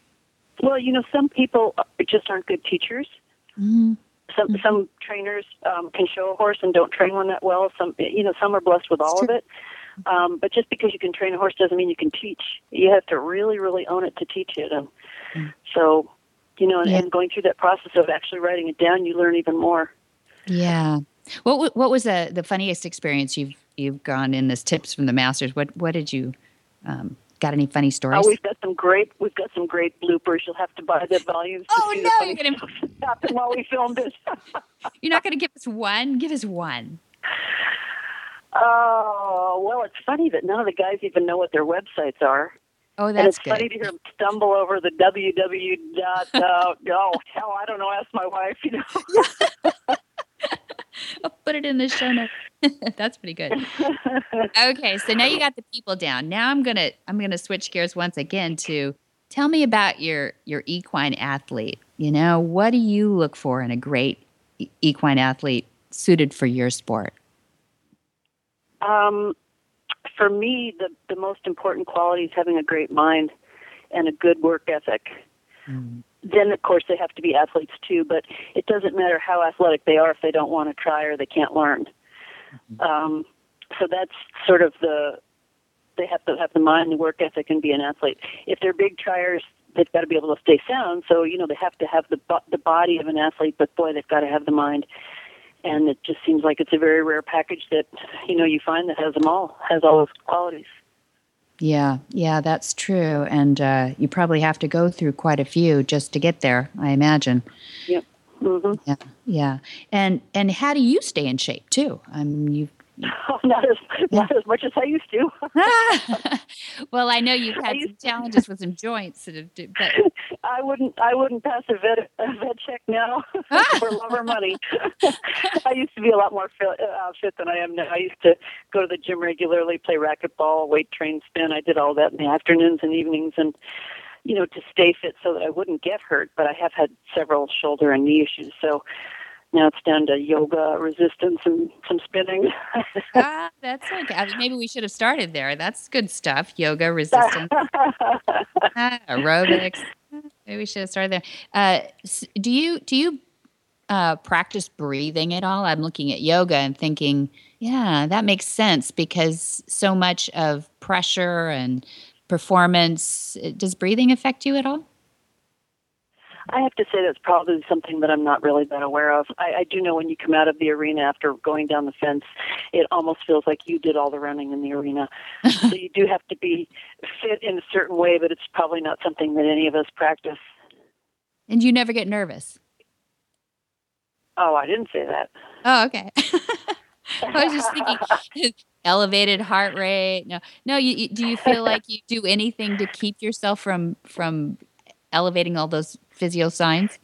Well, you know, some people just aren't good teachers. Mm-hmm. Some some trainers um, can show a horse and don't train one that well. Some you know some are blessed with all of it. Um, but just because you can train a horse doesn't mean you can teach. You have to really really own it to teach it. And mm. so, you know, and, yeah. and going through that process of actually writing it down, you learn even more. Yeah. What what was the the funniest experience you've you've gone in this Tips from the Masters? What what did you um, Got any funny stories? Oh, we've got some great we've got some great bloopers. You'll have to buy the volumes to Oh, see no, the funny you're gonna- stuff that happened while we filmed it. You're not going to give us one? Give us one. Oh, well, it's funny that none of the guys even know what their websites are. Oh, And that's it's good. funny to hear them stumble over the www dot, uh, oh, hell, I don't know, ask my wife, you know. I'll put it in the show notes. That's pretty good. Okay, so now you got the people down. Now I'm gonna I'm gonna switch gears once again to tell me about your your equine athlete. You know, what do you look for in a great e- equine athlete suited for your sport? Um, for me, the, the most important quality is having a great mind and a good work ethic. Mm. Then, of course, they have to be athletes too, but it doesn't matter how athletic they are if they don't want to try or they can't learn. Mm-hmm. Um, so that's sort of the, they have to have the mind, the work ethic, and be an athlete. If they're big triers, they've got to be able to stay sound, so, you know, they have to have the the body of an athlete, but, boy, they've got to have the mind. And it just seems like it's a very rare package that, you know, you find that has them all, has all those qualities. Yeah, yeah, that's true. And uh, you probably have to go through quite a few just to get there, I imagine. Yep. Mm-hmm. Yeah, yeah. And and how do you stay in shape too? I mean, you. Oh, not as not as much as I used to. Well, I know you've had some challenges with some joints, but I wouldn't I wouldn't pass a vet a vet check now for love or money. I used to be a lot more fit, uh, fit than I am now. I used to go to the gym regularly, play racquetball, weight train, spin. I did all that in the afternoons and evenings, and you know, to stay fit so that I wouldn't get hurt. But I have had several shoulder and knee issues, so. Now it's down to yoga, resistance, and some spinning. Ah, that's okay. I mean, maybe we should have started there. That's good stuff. Yoga, resistance, ah, aerobics. Maybe we should have started there. Uh, do you do you uh, practice breathing at all? I'm looking at yoga and thinking, yeah, that makes sense because so much of pressure and performance. Does breathing affect you at all? I have to say that's probably something that I'm not really that aware of. I, I do know when you come out of the arena after going down the fence, it almost feels like you did all the running in the arena. So you do have to be fit in a certain way, but it's probably not something that any of us practice. And you never get nervous? Oh, I didn't say that. Oh, okay. I was just thinking elevated heart rate. No, no. You, you, do you feel like you do anything to keep yourself from from elevating all those physio signs?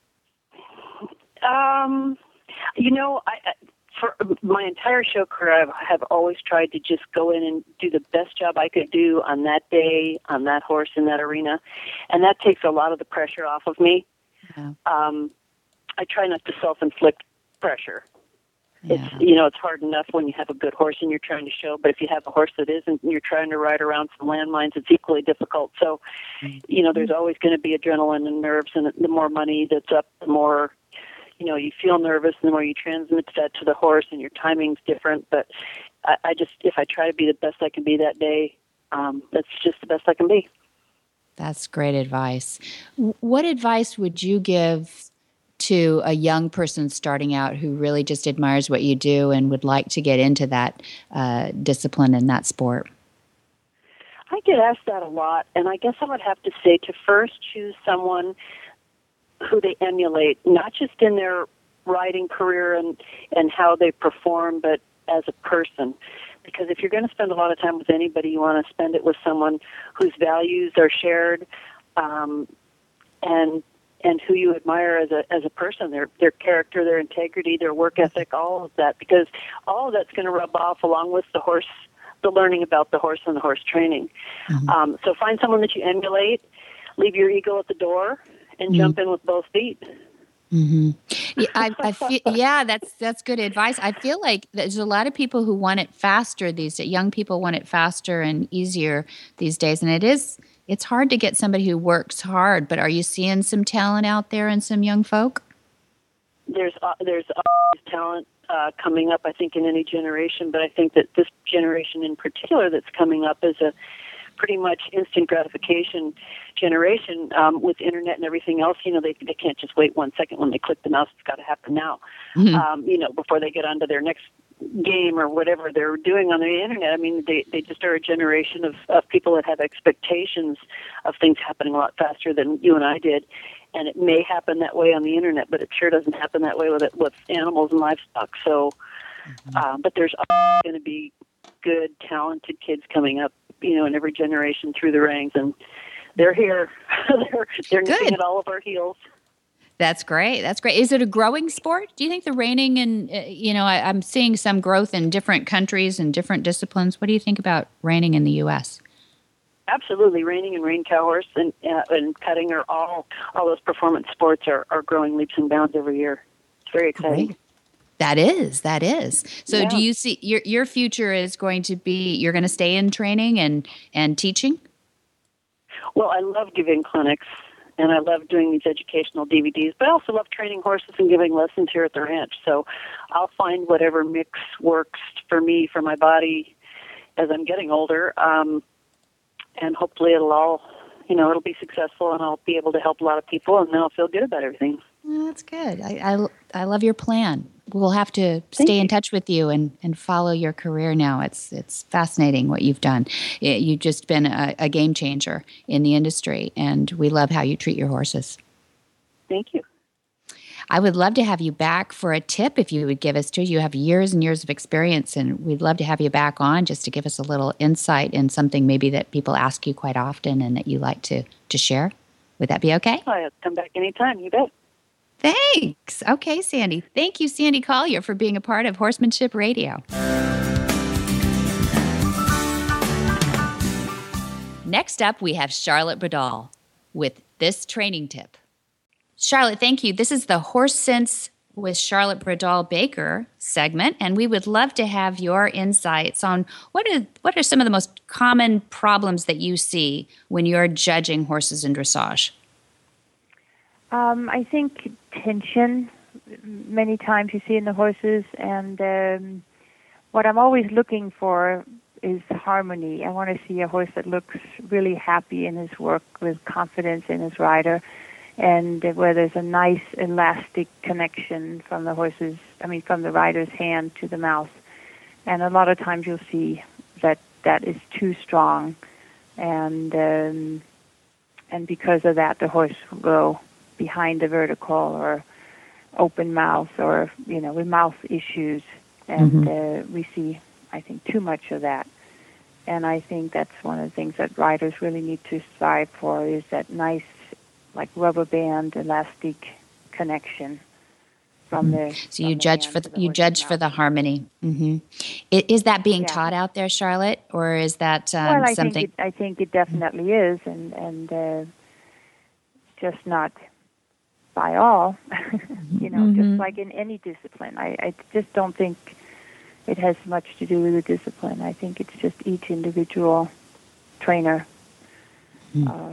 Um, you know, I, for my entire show career, I have always tried to just go in and do the best job I could do on that day, on that horse, in that arena. And that takes a lot of the pressure off of me. Yeah. Um, I try not to self-inflict pressure. Yeah. It's, you know, it's hard enough when you have a good horse and you're trying to show, but if you have a horse that isn't and you're trying to ride around some landmines, it's equally difficult. So, you know, there's always going to be adrenaline and nerves, and the more money that's up, the more, you know, you feel nervous, and the more you transmit that to the horse, and your timing's different. But I, I just, if I try to be the best I can be that day, um, that's just the best I can be. That's great advice. What advice would you give to a young person starting out who really just admires what you do and would like to get into that uh, discipline and that sport? I get asked that a lot, and I guess I would have to say to first choose someone who they emulate, not just in their riding career and, and how they perform, but as a person. Because if you're going to spend a lot of time with anybody, you want to spend it with someone whose values are shared, um, and and who you admire as a as a person, their their character, their integrity, their work ethic, all of that, because all of that's going to rub off along with the horse, the learning about the horse and the horse training. Mm-hmm. Um, so find someone that you emulate, leave your ego at the door, and mm-hmm. jump in with both feet. Mm-hmm. Yeah, I, I feel, yeah, that's that's good advice. I feel like there's a lot of people who want it faster these days. Young people want it faster and easier these days, and it is. It's hard to get somebody who works hard, but are you seeing some talent out there in some young folk? There's uh, there's always talent uh, coming up, I think, in any generation, but I think that this generation in particular that's coming up is a pretty much instant gratification generation um, with internet and everything else. You know, they they can't just wait one second when they click the mouse. It's got to happen now, mm-hmm. um, you know, before they get on to their next game or whatever they're doing on the internet. I mean, they, they just are a generation of, of people that have expectations of things happening a lot faster than you and I did. And it may happen that way on the internet, but it sure doesn't happen that way with it, with animals and livestock. So, mm-hmm. uh, but there's going to be good, talented kids coming up, you know, in every generation through the ranks, and they're here. they're they're nipping at all of our heels. That's great. That's great. Is it a growing sport? Do you think the reining and, uh, you know, I, I'm seeing some growth in different countries and different disciplines. What do you think about reining in the U S? Absolutely. Reining and rein cow horse and, uh, and cutting are all, all those performance sports are, are growing leaps and bounds every year. It's very exciting. Great. That is, that is. So yeah. do you see your, your future is going to be, you're going to stay in training and, and teaching? Well, I love giving clinics. And I love doing these educational D V Ds, but I also love training horses and giving lessons here at the ranch. So I'll find whatever mix works for me, for my body, as I'm getting older. Um, and hopefully it'll all, you know, it'll be successful, and I'll be able to help a lot of people, and then I'll feel good about everything. Well, that's good. I, I, I love your plan. We'll have to stay Thank in you. touch with you and, and follow your career now. It's it's fascinating what you've done. It, you've just been a, a game changer in the industry, and we love how you treat your horses. Thank you. I would love to have you back for a tip if you would give us to. You have years and years of experience, and we'd love to have you back on just to give us a little insight in something maybe that people ask you quite often and that you like to, to share. Would that be okay? I'll come back anytime, you bet. Thanks. Okay, Sandy. Thank you, Sandy Collier, for being a part of Horsemanship Radio. Next up, we have Charlotte Badal with this training tip. Charlotte, thank you. This is the Horse Sense with Charlotte Badal Baker segment, and we would love to have your insights on what are, what are some of the most common problems that you see when you're judging horses in dressage. Um, I think tension, many times you see in the horses, and um, what I'm always looking for is harmony. I want to see a horse that looks really happy in his work, with confidence in his rider, and where there's a nice elastic connection from the horse's, I mean, from the rider's hand to the mouth. And a lot of times you'll see that that is too strong, and um, and because of that, the horse will go behind the vertical or open mouth, or, you know, with mouth issues. And mm-hmm. uh, we see, I think, too much of that. And I think that's one of the things that riders really need to strive for, is that nice, like, rubber band, elastic connection from the. So you judge for the, you judge for the harmony. Mm-hmm. Is, is that being yeah. taught out there, Charlotte, or is that um, well, I something? Think it, I think it definitely is, and and uh, just not by all, you know, mm-hmm. just like in any discipline. I, I just don't think it has much to do with the discipline. I think it's just each individual trainer. Mm. Um,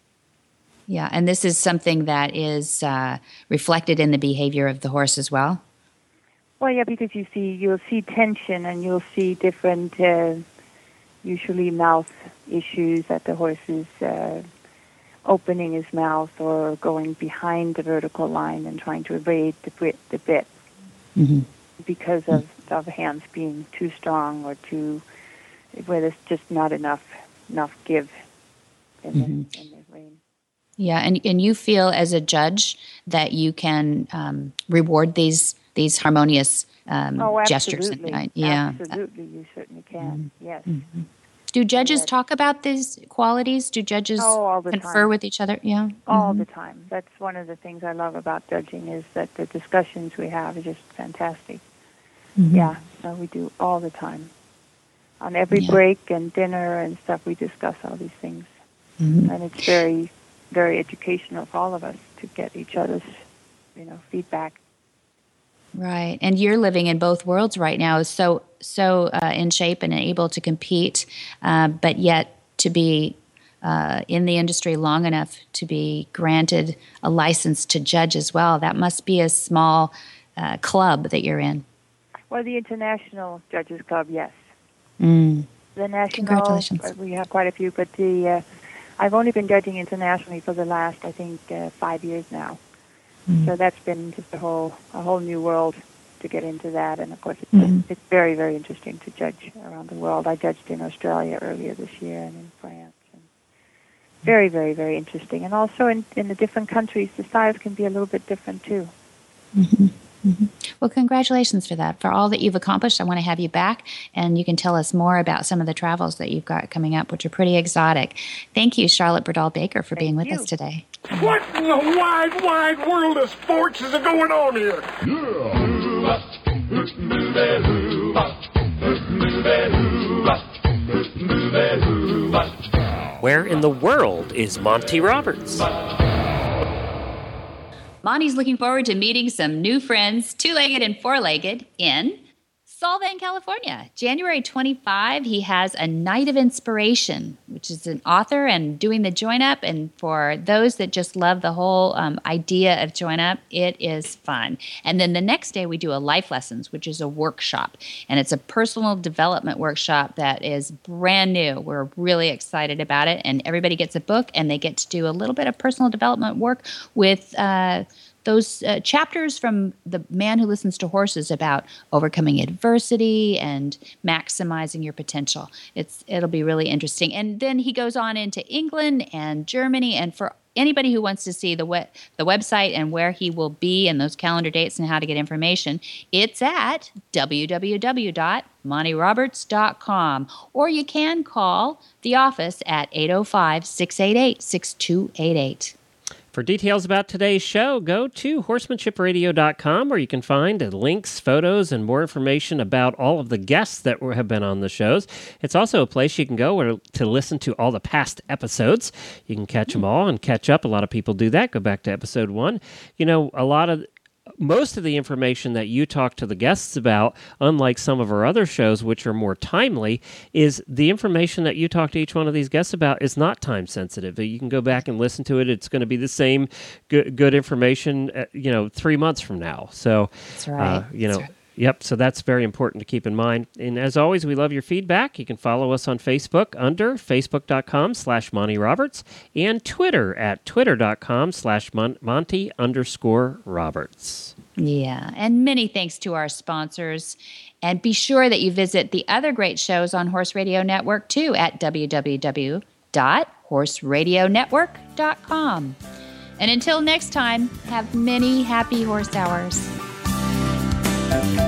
yeah, and this is something that is uh, reflected in the behavior of the horse as well? Well, yeah, because you see, you'll see tension, and you'll see different, uh, usually mouth issues that the horse is uh, opening his mouth or going behind the vertical line and trying to evade the bit, the bit mm-hmm. because of, of hands being too strong, or too, where there's just not enough enough give in, mm-hmm. the, in the rein. Yeah, and and you feel as a judge that you can um, reward these these harmonious um, oh, gestures. And, yeah, absolutely, you certainly can. Mm-hmm. Yes. Mm-hmm. Do judges talk about these qualities? Do judges oh, all the confer time. with each other? Yeah, all mm-hmm. the time. That's one of the things I love about judging, is that the discussions we have are just fantastic. Mm-hmm. Yeah, so we do all the time. On every yeah. break and dinner and stuff, we discuss all these things, mm-hmm. and it's very, very educational for all of us to get each other's, you know, feedback. Right, and you're living in both worlds right now, so so uh, in shape and able to compete, uh, but yet to be uh, in the industry long enough to be granted a license to judge as well. That must be a small uh, club that you're in. Well, the International Judges Club, yes. Mm. The national, Congratulations. we have quite a few, but the uh, I've only been judging internationally for the last, I think, uh, five years now. Mm. So that's been just a whole a whole new world to get into that. And of course, it's, Mm-hmm. it's very, very interesting to judge around the world. I judged in Australia earlier this year and in France. And very, very, very interesting. And also in, in the different countries, the styles can be a little bit different too. Mm-hmm. Mm-hmm. Well, congratulations for that. For all that you've accomplished, I want to have you back, and you can tell us more about some of the travels that you've got coming up, which are pretty exotic. Thank you, Charlotte Berdahl Baker, for being with you. us today. What in the wide, wide world of sports is going on here? Where in the world is Monty Roberts? Monty's looking forward to meeting some new friends, two-legged and four-legged, in Solvang, California. January twenty-fifth, he has a Night of Inspiration, which is an author and doing the Join Up. And for those that just love the whole um, idea of Join Up, it is fun. And then the next day, we do a Life Lessons, which is a workshop. And it's a personal development workshop that is brand new. We're really excited about it. And everybody gets a book, and they get to do a little bit of personal development work with uh, those uh, chapters from The Man Who Listens to Horses about overcoming adversity and maximizing your potential. It's it'll be really interesting. And then he goes on into England and Germany. And for anybody who wants to see the we- the website and where he will be and those calendar dates and how to get information, it's at w w w dot monty roberts dot com. Or you can call the office at eight oh five, six eight eight, six two eight eight. For details about today's show, go to horsemanship radio dot com, where you can find links, photos, and more information about all of the guests that were, have been on the shows. It's also a place you can go where, to listen to all the past episodes. You can catch them all and catch up. A lot of people do that. Go back to episode one. You know, a lot of... Most of the information that you talk to the guests about, unlike some of our other shows, which are more timely, is the information that you talk to each one of these guests about is not time sensitive. You can go back and listen to it. It's going to be the same good, good information, uh, you know, three months from now. So, That's right. uh, you know. That's right. Yep, so that's very important to keep in mind. And as always, we love your feedback. You can follow us on Facebook under facebook.com slash Monty Roberts and Twitter at twitter.com slash Monty underscore Roberts. Yeah, and many thanks to our sponsors. And be sure that you visit the other great shows on Horse Radio Network, too, at w w w dot horse radio network dot com. And until next time, have many happy horse hours.